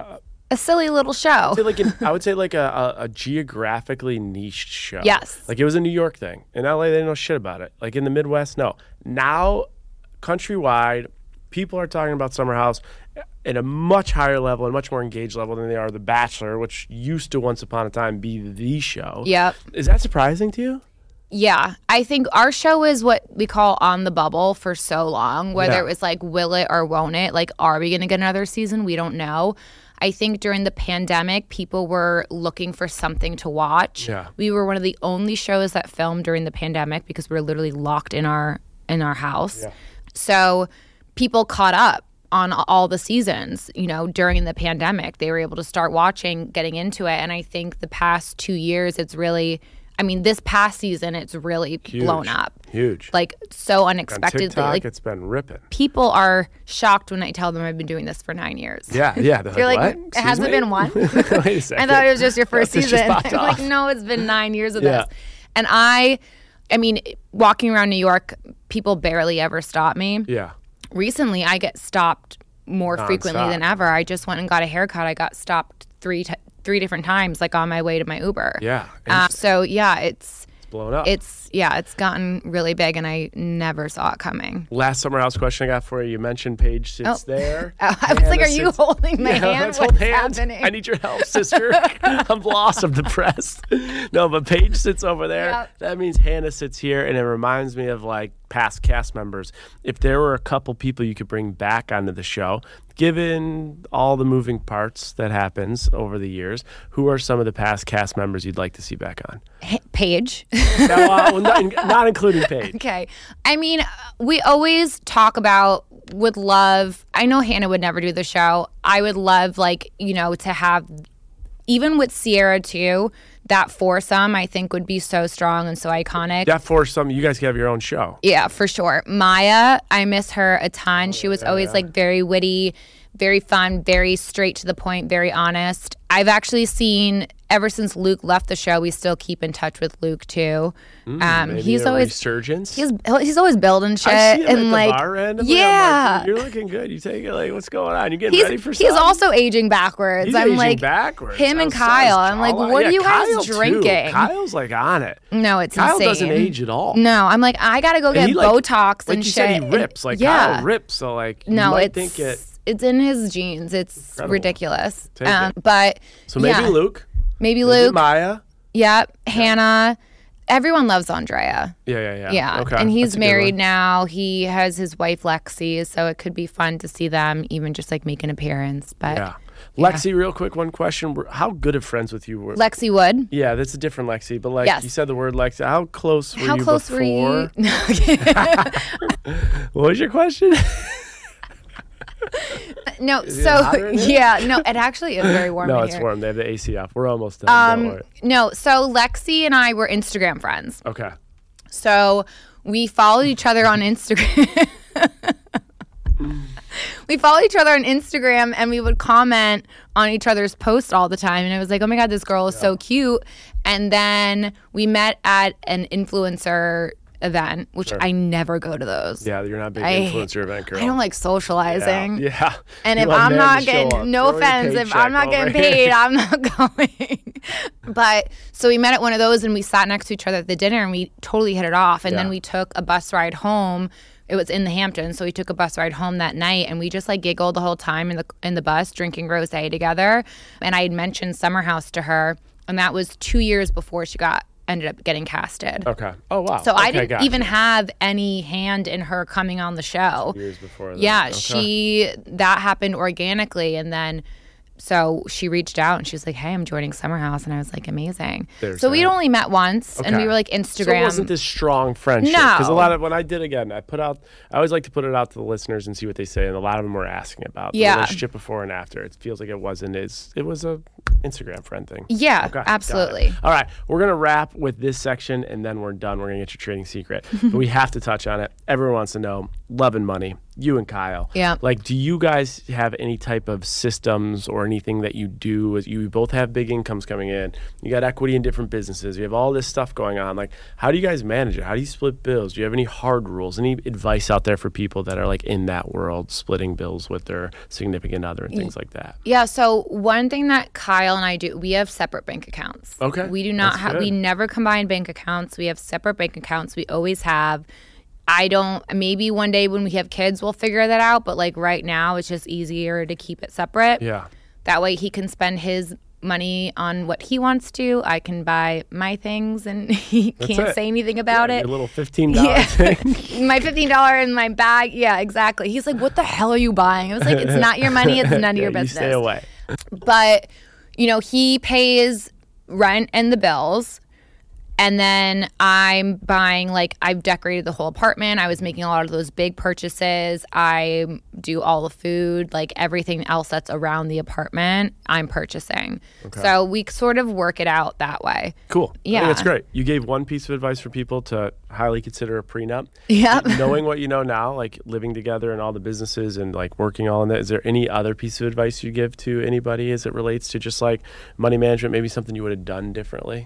Speaker 4: a silly little show.
Speaker 3: I would say like, an, I would say like a, a, a geographically niched show.
Speaker 4: Yes.
Speaker 3: Like it was a New York thing. In L A, they didn't know shit about it. Like in the Midwest, no. Now, countrywide, people are talking about Summer House at a much higher level and much more engaged level than they are The Bachelor, which used to once upon a time be the show.
Speaker 4: Yep.
Speaker 3: Is that surprising to you?
Speaker 4: Yeah. I think our show is what we call on the bubble for so long, whether
Speaker 3: Yeah.
Speaker 4: it was like, will it or won't it? Like, are we going to get another season? We don't know. I think during the pandemic, people were looking for something to watch.
Speaker 3: Yeah.
Speaker 4: We were one of the only shows that filmed during the pandemic because we were literally locked in our in our house.
Speaker 3: Yeah.
Speaker 4: So people caught up on all the seasons, you know, during the pandemic. They were able to start watching, getting into it. And I think the past two years, it's really, I mean, this past season, it's really
Speaker 3: Huge.
Speaker 4: blown up.
Speaker 3: Huge.
Speaker 4: Like, so
Speaker 3: On
Speaker 4: unexpectedly.
Speaker 3: TikTok,
Speaker 4: Like,
Speaker 3: it's been ripping.
Speaker 4: people are shocked when I tell them I've been doing this for nine years.
Speaker 3: Yeah, yeah. They're
Speaker 4: You're like,
Speaker 3: what?
Speaker 4: it
Speaker 3: Excuse
Speaker 4: hasn't
Speaker 3: me?
Speaker 4: been one?
Speaker 3: Wait a second.
Speaker 4: I thought it was just your first
Speaker 3: This just
Speaker 4: season.
Speaker 3: popped
Speaker 4: I'm like,
Speaker 3: off.
Speaker 4: no, it's been nine years of
Speaker 3: Yeah.
Speaker 4: this. And I, I mean, walking around New York, people barely ever stop me.
Speaker 3: Yeah.
Speaker 4: Recently, I get stopped more frequently
Speaker 3: Nonstop.
Speaker 4: than ever. I just went and got a haircut. I got stopped three t- three different times, like on my way to my Uber.
Speaker 3: Yeah.
Speaker 4: Uh, so yeah, it's
Speaker 3: Blown up.
Speaker 4: it's yeah, it's gotten really big, and I never saw it coming.
Speaker 3: Last Summer House question I got for you. You mentioned Paige sits
Speaker 4: Oh.
Speaker 3: there.
Speaker 4: Oh, I was like,
Speaker 3: Hannah
Speaker 4: are you
Speaker 3: sits-
Speaker 4: holding my
Speaker 3: Yeah,
Speaker 4: hand?
Speaker 3: let's
Speaker 4: What's
Speaker 3: hold hands.
Speaker 4: happening?
Speaker 3: I need your help, sister. I'm lost. I'm depressed. No, but Paige sits over there.
Speaker 4: Yep.
Speaker 3: That means Hannah sits here, and it reminds me of like past cast members. If there were a couple people you could bring back onto the show, given all the moving parts that happens over the years, who are some of the past cast members you'd like to see back on?
Speaker 4: H- Paige.
Speaker 3: No, uh, well, not, not including Paige.
Speaker 4: Okay. I mean, we always talk about, would love, I know Hannah would never do the show. I would love, like, you know, to have, even with Sierra too, that foursome I think would be so strong and so iconic.
Speaker 3: That for some, you guys could have your own show.
Speaker 4: Yeah, for sure. Maya, I miss her a ton. She was always like very witty, very fun, very straight to the point, very honest. I've actually seen, ever since Luke left the show, we still keep in touch with Luke too. um,
Speaker 3: Maybe
Speaker 4: he's
Speaker 3: a
Speaker 4: always
Speaker 3: resurgence.
Speaker 4: he's he's always building shit
Speaker 3: I see him
Speaker 4: and
Speaker 3: at the
Speaker 4: like
Speaker 3: bar randomly.
Speaker 4: yeah.
Speaker 3: I'm like, dude, you're looking good. You take it like, what's going on? You getting
Speaker 4: He's,
Speaker 3: ready for
Speaker 4: he's
Speaker 3: something?
Speaker 4: also aging backwards.
Speaker 3: He's
Speaker 4: I'm
Speaker 3: aging
Speaker 4: like
Speaker 3: backwards.
Speaker 4: him
Speaker 3: I
Speaker 4: and
Speaker 3: saw his
Speaker 4: Kyle. I'm like,
Speaker 3: jawline.
Speaker 4: what
Speaker 3: Yeah,
Speaker 4: are you guys
Speaker 3: Kyle, too.
Speaker 4: drinking?
Speaker 3: Kyle's like on it.
Speaker 4: No, it's
Speaker 3: Kyle
Speaker 4: insane.
Speaker 3: doesn't age at all.
Speaker 4: No, I'm like, I gotta go
Speaker 3: And
Speaker 4: get
Speaker 3: he, like-
Speaker 4: Botox
Speaker 3: like
Speaker 4: and
Speaker 3: you
Speaker 4: shit.
Speaker 3: said, he
Speaker 4: And-
Speaker 3: rips. Like
Speaker 4: yeah.
Speaker 3: Kyle rips. So like, you
Speaker 4: No,
Speaker 3: might
Speaker 4: it's
Speaker 3: think it.
Speaker 4: it's in his genes. It's
Speaker 3: Incredible.
Speaker 4: ridiculous.
Speaker 3: Take
Speaker 4: Um,
Speaker 3: it.
Speaker 4: but
Speaker 3: So maybe
Speaker 4: yeah.
Speaker 3: Luke.
Speaker 4: maybe
Speaker 3: Maybe
Speaker 4: Luke.
Speaker 3: Maya.
Speaker 4: Yep, Hannah. Everyone loves Andrea.
Speaker 3: Yeah, yeah, yeah.
Speaker 4: Yeah,
Speaker 3: Okay.
Speaker 4: and he's
Speaker 3: That's a good
Speaker 4: married
Speaker 3: one.
Speaker 4: now. He has his wife Lexi, so it could be fun to see them even just like make an appearance. But
Speaker 3: Yeah. Lexi, real quick, one question. Were- How good of friends with you were?
Speaker 4: Lexi Wood.
Speaker 3: Yeah, that's a different Lexi. But like
Speaker 4: Yes.
Speaker 3: you said the word Lexi. How close were
Speaker 4: How
Speaker 3: you
Speaker 4: close
Speaker 3: before?
Speaker 4: were you? No, okay.
Speaker 3: What was your question?
Speaker 4: no,
Speaker 3: it
Speaker 4: so
Speaker 3: hotter in here?
Speaker 4: yeah, no, it actually is very warm
Speaker 3: no,
Speaker 4: in
Speaker 3: it's
Speaker 4: here.
Speaker 3: warm. They have the A C off. We're almost done. Don't
Speaker 4: Um,
Speaker 3: worry.
Speaker 4: no, so Lexi and I were Instagram friends.
Speaker 3: Okay.
Speaker 4: So we followed each other on Instagram. We followed each other on Instagram and we would comment on each other's posts all the time. And I was like, oh my God, this girl is so cute. And then we met at an influencer event, which
Speaker 3: Sure.
Speaker 4: I never go to those.
Speaker 3: Yeah, you're not a big
Speaker 4: I-
Speaker 3: influencer event girl.
Speaker 4: I don't like socializing.
Speaker 3: Yeah. yeah.
Speaker 4: And
Speaker 3: You
Speaker 4: if
Speaker 3: want
Speaker 4: I'm
Speaker 3: men
Speaker 4: not
Speaker 3: to show
Speaker 4: getting,
Speaker 3: up.
Speaker 4: no
Speaker 3: Throw your
Speaker 4: offense, if I'm
Speaker 3: paycheck
Speaker 4: not
Speaker 3: over
Speaker 4: getting
Speaker 3: here.
Speaker 4: paid, I'm not going. But so we met at one of those and we sat next to each other at the dinner and we totally hit it off. And
Speaker 3: Yeah.
Speaker 4: then we took a bus ride home. It was in the Hamptons, so we took a bus ride home that night and we just like giggled the whole time in the in the bus drinking rosé together. And I had mentioned Summer House to her, and that was two years before she got ended up getting casted.
Speaker 3: Okay. Oh, wow.
Speaker 4: So I
Speaker 3: Okay,
Speaker 4: didn't
Speaker 3: gotcha.
Speaker 4: even have any hand in her coming on the show.
Speaker 3: Years before that.
Speaker 4: Yeah,
Speaker 3: Okay.
Speaker 4: she that happened organically, and then so she reached out and she was like, "Hey, I'm joining Summer House," and I was like, "Amazing."
Speaker 3: There's
Speaker 4: so we'd
Speaker 3: that.
Speaker 4: only met once, and we
Speaker 3: Okay.
Speaker 4: were like
Speaker 3: So it
Speaker 4: Instagram.
Speaker 3: wasn't this strong friendship.
Speaker 4: No.
Speaker 3: Because a lot of, when I did again, I put out, I always like to put it out to the listeners and see what they say. And a lot of them were asking about the
Speaker 4: Yeah.
Speaker 3: relationship before and after. It feels like it wasn't as, it was a Instagram friend thing.
Speaker 4: Yeah,
Speaker 3: Okay, got it.
Speaker 4: absolutely.
Speaker 3: All right, we're going to wrap with this section and then we're done. We're going to get your trading secret. But we have to touch on it. Everyone wants to know love and money. you and Kyle.
Speaker 4: Yeah.
Speaker 3: Like, do you guys have any type of systems or anything that you do? You both have big incomes coming in. You got equity in different businesses. You have all this stuff going on. Like, how do you guys manage it? How do you split bills? Do you have any hard rules? Any advice out there for people that are like in that world, splitting bills with their significant other and things like that?
Speaker 4: Yeah. So one thing that Kyle and I do, we have separate bank accounts.
Speaker 3: Okay.
Speaker 4: We do not
Speaker 3: That's
Speaker 4: have,
Speaker 3: good.
Speaker 4: we never combine bank accounts. We have separate bank accounts. We always have. I don't, maybe one day when we have kids, we'll figure that out. But like right now, it's just easier to keep it separate.
Speaker 3: Yeah.
Speaker 4: That way he can spend his money on what he wants to. I can buy my things and he
Speaker 3: That's
Speaker 4: can't
Speaker 3: it.
Speaker 4: say anything about
Speaker 3: Yeah,
Speaker 4: it.
Speaker 3: Your little fifteen dollars thing.
Speaker 4: My fifteen dollars in my bag. Yeah, exactly. He's like, what the hell are you buying? I was like, it's not your money. It's none of
Speaker 3: Yeah,
Speaker 4: your
Speaker 3: you
Speaker 4: business.
Speaker 3: stay away.
Speaker 4: But, you know, he pays rent and the bills. And then I'm buying, like, I've decorated the whole apartment. I was making a lot of those big purchases. I do all the food, like everything else that's around the apartment, I'm purchasing. Okay. So we sort of work it out that way.
Speaker 3: Cool.
Speaker 4: Yeah.
Speaker 3: I think that's great. You gave one piece of advice for people to highly consider a prenup.
Speaker 4: Yep.
Speaker 3: Knowing what you know now, like living together and all the businesses and like working all in that, is there any other piece of advice you give to anybody as it relates to just like money management, maybe something you would have done differently?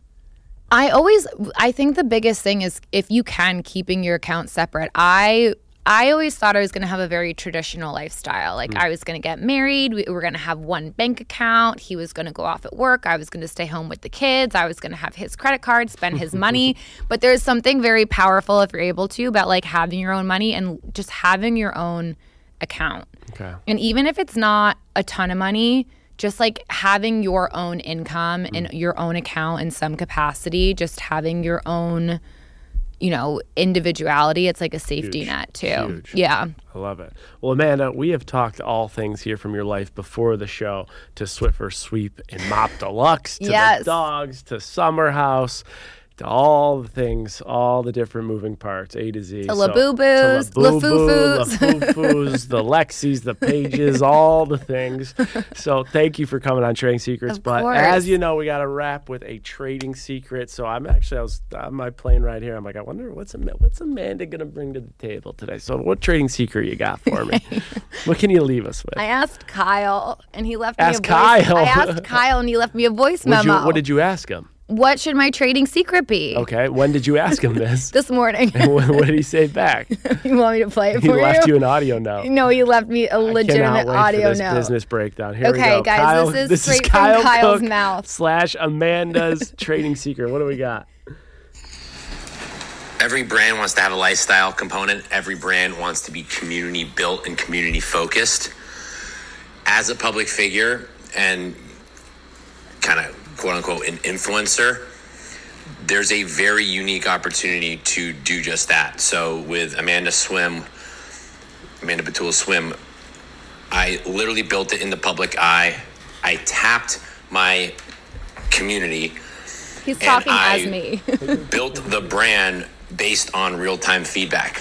Speaker 4: I always, I think the biggest thing is if you can, keeping your accounts separate. I I always thought I was going to have a very traditional lifestyle. Like mm. I was going to get married. We were going to have one bank account. He was going to go off at work. I was going to stay home with the kids. I was going to have his credit card, spend his money. But there's something very powerful if you're able to about like having your own money and just having your own account.
Speaker 3: Okay.
Speaker 4: And even if it's not a ton of money, just like having your own income mm. in your own account in some capacity, just having your own, you know, individuality, it's like a safety
Speaker 3: Huge.
Speaker 4: net too.
Speaker 3: Huge.
Speaker 4: Yeah.
Speaker 3: I love it. Well, Amanda, we have talked all things here from your life before the show, to Swiffer Sweep and Mop Deluxe, to
Speaker 4: Yes.
Speaker 3: the dogs, to Summer House, to all the things, all the different moving parts, A to Z.
Speaker 4: The LaBoo-Boos,
Speaker 3: to LaBoo-Boo,
Speaker 4: LaFoofus.
Speaker 3: LaFoofus, the Lexis, the Pages, all the things. So thank you for coming on Trading Secrets.
Speaker 4: Of
Speaker 3: but
Speaker 4: course.
Speaker 3: as you know, we got to wrap with a trading secret. So I'm actually, I was on my plane right here. I'm like, I wonder what's what's Amanda going to bring to the table today? So what trading secret you got for me? What can you leave us with?
Speaker 4: I asked Kyle and he left
Speaker 3: Ask
Speaker 4: me a voice.
Speaker 3: Kyle.
Speaker 4: I asked Kyle and he left me a voice
Speaker 3: What'd
Speaker 4: memo.
Speaker 3: you, what did you ask him?
Speaker 4: What should my trading secret be?
Speaker 3: Okay, when did you ask him this?
Speaker 4: This morning.
Speaker 3: And what, what did he say back?
Speaker 4: You want me to play it
Speaker 3: He
Speaker 4: for you?
Speaker 3: left you an audio note.
Speaker 4: No, he left me a
Speaker 3: I cannot
Speaker 4: legitimate
Speaker 3: wait
Speaker 4: audio
Speaker 3: for this
Speaker 4: note.
Speaker 3: business breakdown. Here
Speaker 4: Okay,
Speaker 3: we go.
Speaker 4: guys,
Speaker 3: Kyle,
Speaker 4: this is
Speaker 3: this
Speaker 4: straight
Speaker 3: is Kyle
Speaker 4: from Kyle's
Speaker 3: Cook
Speaker 4: mouth.
Speaker 3: slash Amanda's trading secret. What do we got?
Speaker 8: Every brand wants to have a lifestyle component. Every brand wants to be community built and community focused. As a public figure and kind of quote unquote an influencer, there's a very unique opportunity to do just that. So with Amanda Swim, Amanda Batula Swim, I literally built it in the public eye. I tapped my community.
Speaker 4: He's
Speaker 8: and
Speaker 4: talking
Speaker 8: I
Speaker 4: as me.
Speaker 8: built the brand based on real-time feedback.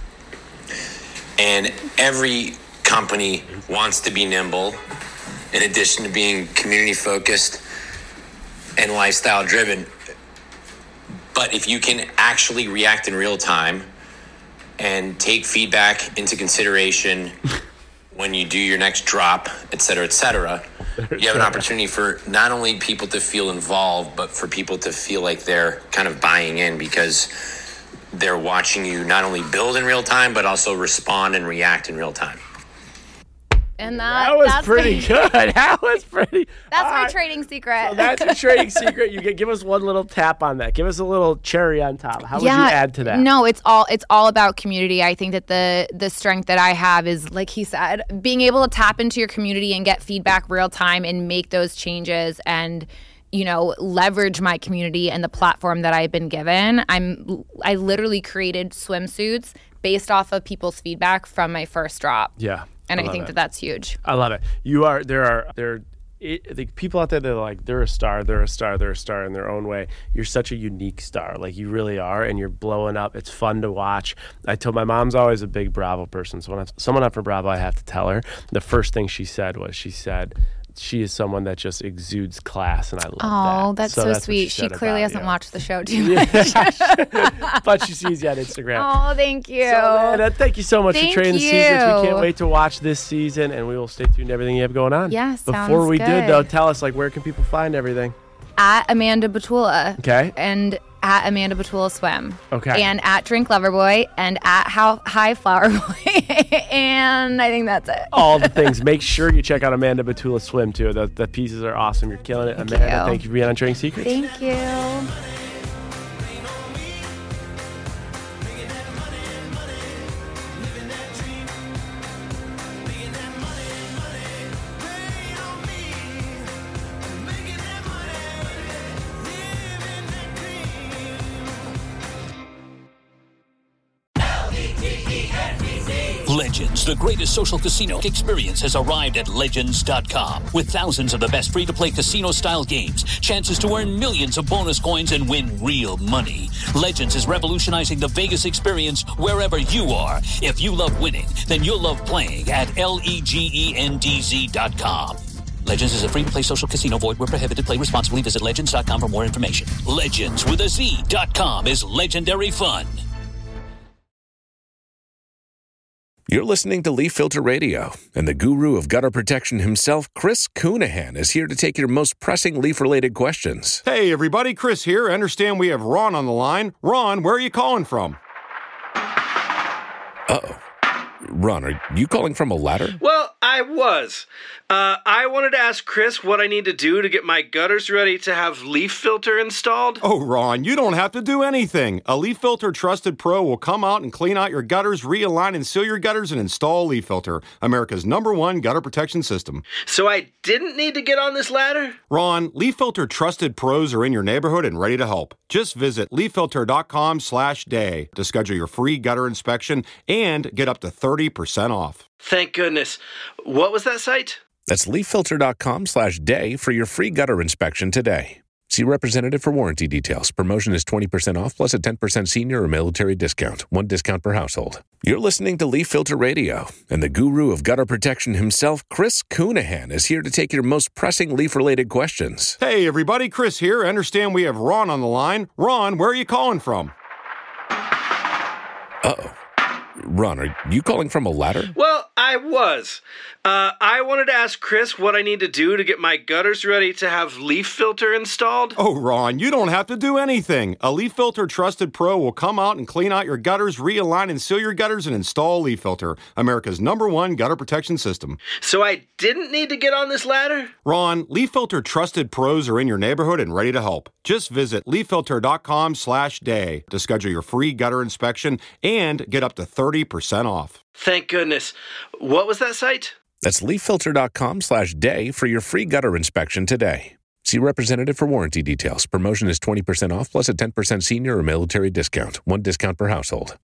Speaker 8: And every company wants to be nimble, in addition to being community-focused and lifestyle-driven. But if you can actually react in real time and take feedback into consideration when you do your next drop, et cetera, et cetera, you have an opportunity for not only people to feel involved, but for people to feel like they're kind of buying in because they're watching you not only build in real time, but also respond and react in real time.
Speaker 4: And that,
Speaker 3: That was
Speaker 4: that's
Speaker 3: pretty
Speaker 4: my,
Speaker 3: good. That was pretty.
Speaker 4: That's
Speaker 3: all
Speaker 4: my
Speaker 3: right.
Speaker 4: trading secret.
Speaker 3: So that's your trading secret. You get, give us one little tap on that. Give us a little cherry on top. How would
Speaker 4: yeah,
Speaker 3: you add to that?
Speaker 4: No, it's all it's all about community. I think that the the strength that I have is, like he said, being able to tap into your community and get feedback real time and make those changes and, you know, leverage my community and the platform that I've been given. I'm I literally created swimsuits based off of people's feedback from my first drop.
Speaker 3: Yeah.
Speaker 4: And I,
Speaker 3: love
Speaker 4: think
Speaker 3: it.
Speaker 4: that that's huge.
Speaker 3: I love it. You are, there are, there it, the people out there that are like, they're a star, they're a star, they're a star in their own way. You're such a unique star. Like you really are. And you're blowing up. It's fun to watch. I told my mom's always a big Bravo person. So when I, someone up for Bravo, I have to tell her the first thing she said was, she said, she is someone that just exudes class, and I love that.
Speaker 4: Oh, that's so,
Speaker 3: so that's
Speaker 4: sweet. She, she clearly hasn't
Speaker 3: you.
Speaker 4: watched the show too much.
Speaker 3: But she sees you on Instagram.
Speaker 4: Oh, thank you.
Speaker 3: So, man, uh, thank you so much
Speaker 4: thank
Speaker 3: for trading the
Speaker 4: you.
Speaker 3: secrets. We can't wait to watch this season, and we will stay tuned to everything you have going on.
Speaker 4: Yeah,
Speaker 3: Before
Speaker 4: sounds
Speaker 3: we
Speaker 4: good.
Speaker 3: do, though, tell us, like, where can people find everything?
Speaker 4: At Amanda Batula.
Speaker 3: Okay.
Speaker 4: And at Amanda Batula Swim.
Speaker 3: Okay.
Speaker 4: And at Drink Lover Boy and at How High Flower Boy. And I think that's it.
Speaker 3: All the things. Make sure you check out Amanda Batula Swim, too. The, the pieces are awesome. You're killing it.
Speaker 4: Thank
Speaker 3: Amanda,
Speaker 4: you.
Speaker 3: thank you for being on Trading Secrets.
Speaker 4: Thank you.
Speaker 1: Legends, the greatest social casino experience, has arrived at Legends dot com. With thousands of the best free-to-play casino-style games, chances to earn millions of bonus coins and win real money. Legends is revolutionizing the Vegas experience wherever you are. If you love winning, then you'll love playing at Legends dot com. Legends is a free-to-play social casino. Void where prohibited. Play responsibly. Visit Legends dot com for more information. Legends with a Z dot com is legendary fun.
Speaker 9: You're listening to Leaf Filter Radio, and the guru of gutter protection himself, Chris Coonahan, is here to take your most pressing leaf-related questions.
Speaker 10: Hey, everybody, Chris here. I understand we have Ron on the line. Ron, where are you calling from?
Speaker 9: Uh-oh. Ron, are you calling from a ladder?
Speaker 11: Well, I was. Uh, I wanted to ask Chris what I need to do to get my gutters ready to have Leaf Filter installed.
Speaker 10: Oh, Ron, you don't have to do anything. A Leaf Filter Trusted Pro will come out and clean out your gutters, realign and seal your gutters, and install Leaf Filter, America's number one gutter protection system.
Speaker 11: So I didn't need to get on this ladder?
Speaker 10: Ron, Leaf Filter Trusted Pros are in your neighborhood and ready to help. Just visit leaf filter dot com slash day to schedule your free gutter inspection and get up to thirty percent off.
Speaker 11: Thank goodness. What was that site?
Speaker 9: That's leaf filter dot com slash day for your free gutter inspection today. See representative for warranty details. Promotion is twenty percent off plus a ten percent senior or military discount. One discount per household. You're listening to Leaf Filter Radio, and the guru of gutter protection himself, Chris Coonahan, is here to take your most pressing leaf-related questions.
Speaker 10: Hey, everybody, Chris here. I understand we have Ron on the line. Ron, where are you calling from?
Speaker 9: Uh-oh. Ron, are you calling from a ladder?
Speaker 11: Well, I was. Uh, I wanted to ask Chris what I need to do to get my gutters ready to have Leaf Filter installed.
Speaker 10: Oh, Ron, you don't have to do anything. A Leaf Filter Trusted Pro will come out and clean out your gutters, realign and seal your gutters, and install Leaf Filter, America's number one gutter protection system.
Speaker 11: So I didn't need to get on this ladder?
Speaker 10: Ron, Leaf Filter Trusted Pros are in your neighborhood and ready to help. Just visit leaf filter dot com slash day to schedule your free gutter inspection and get up to thirty percent off.
Speaker 11: Thank goodness. What was that site?
Speaker 9: That's leaf filter dot com slash day for your free gutter inspection today. See representative for warranty details. Promotion is twenty percent off plus a ten percent senior or military discount. One discount per household.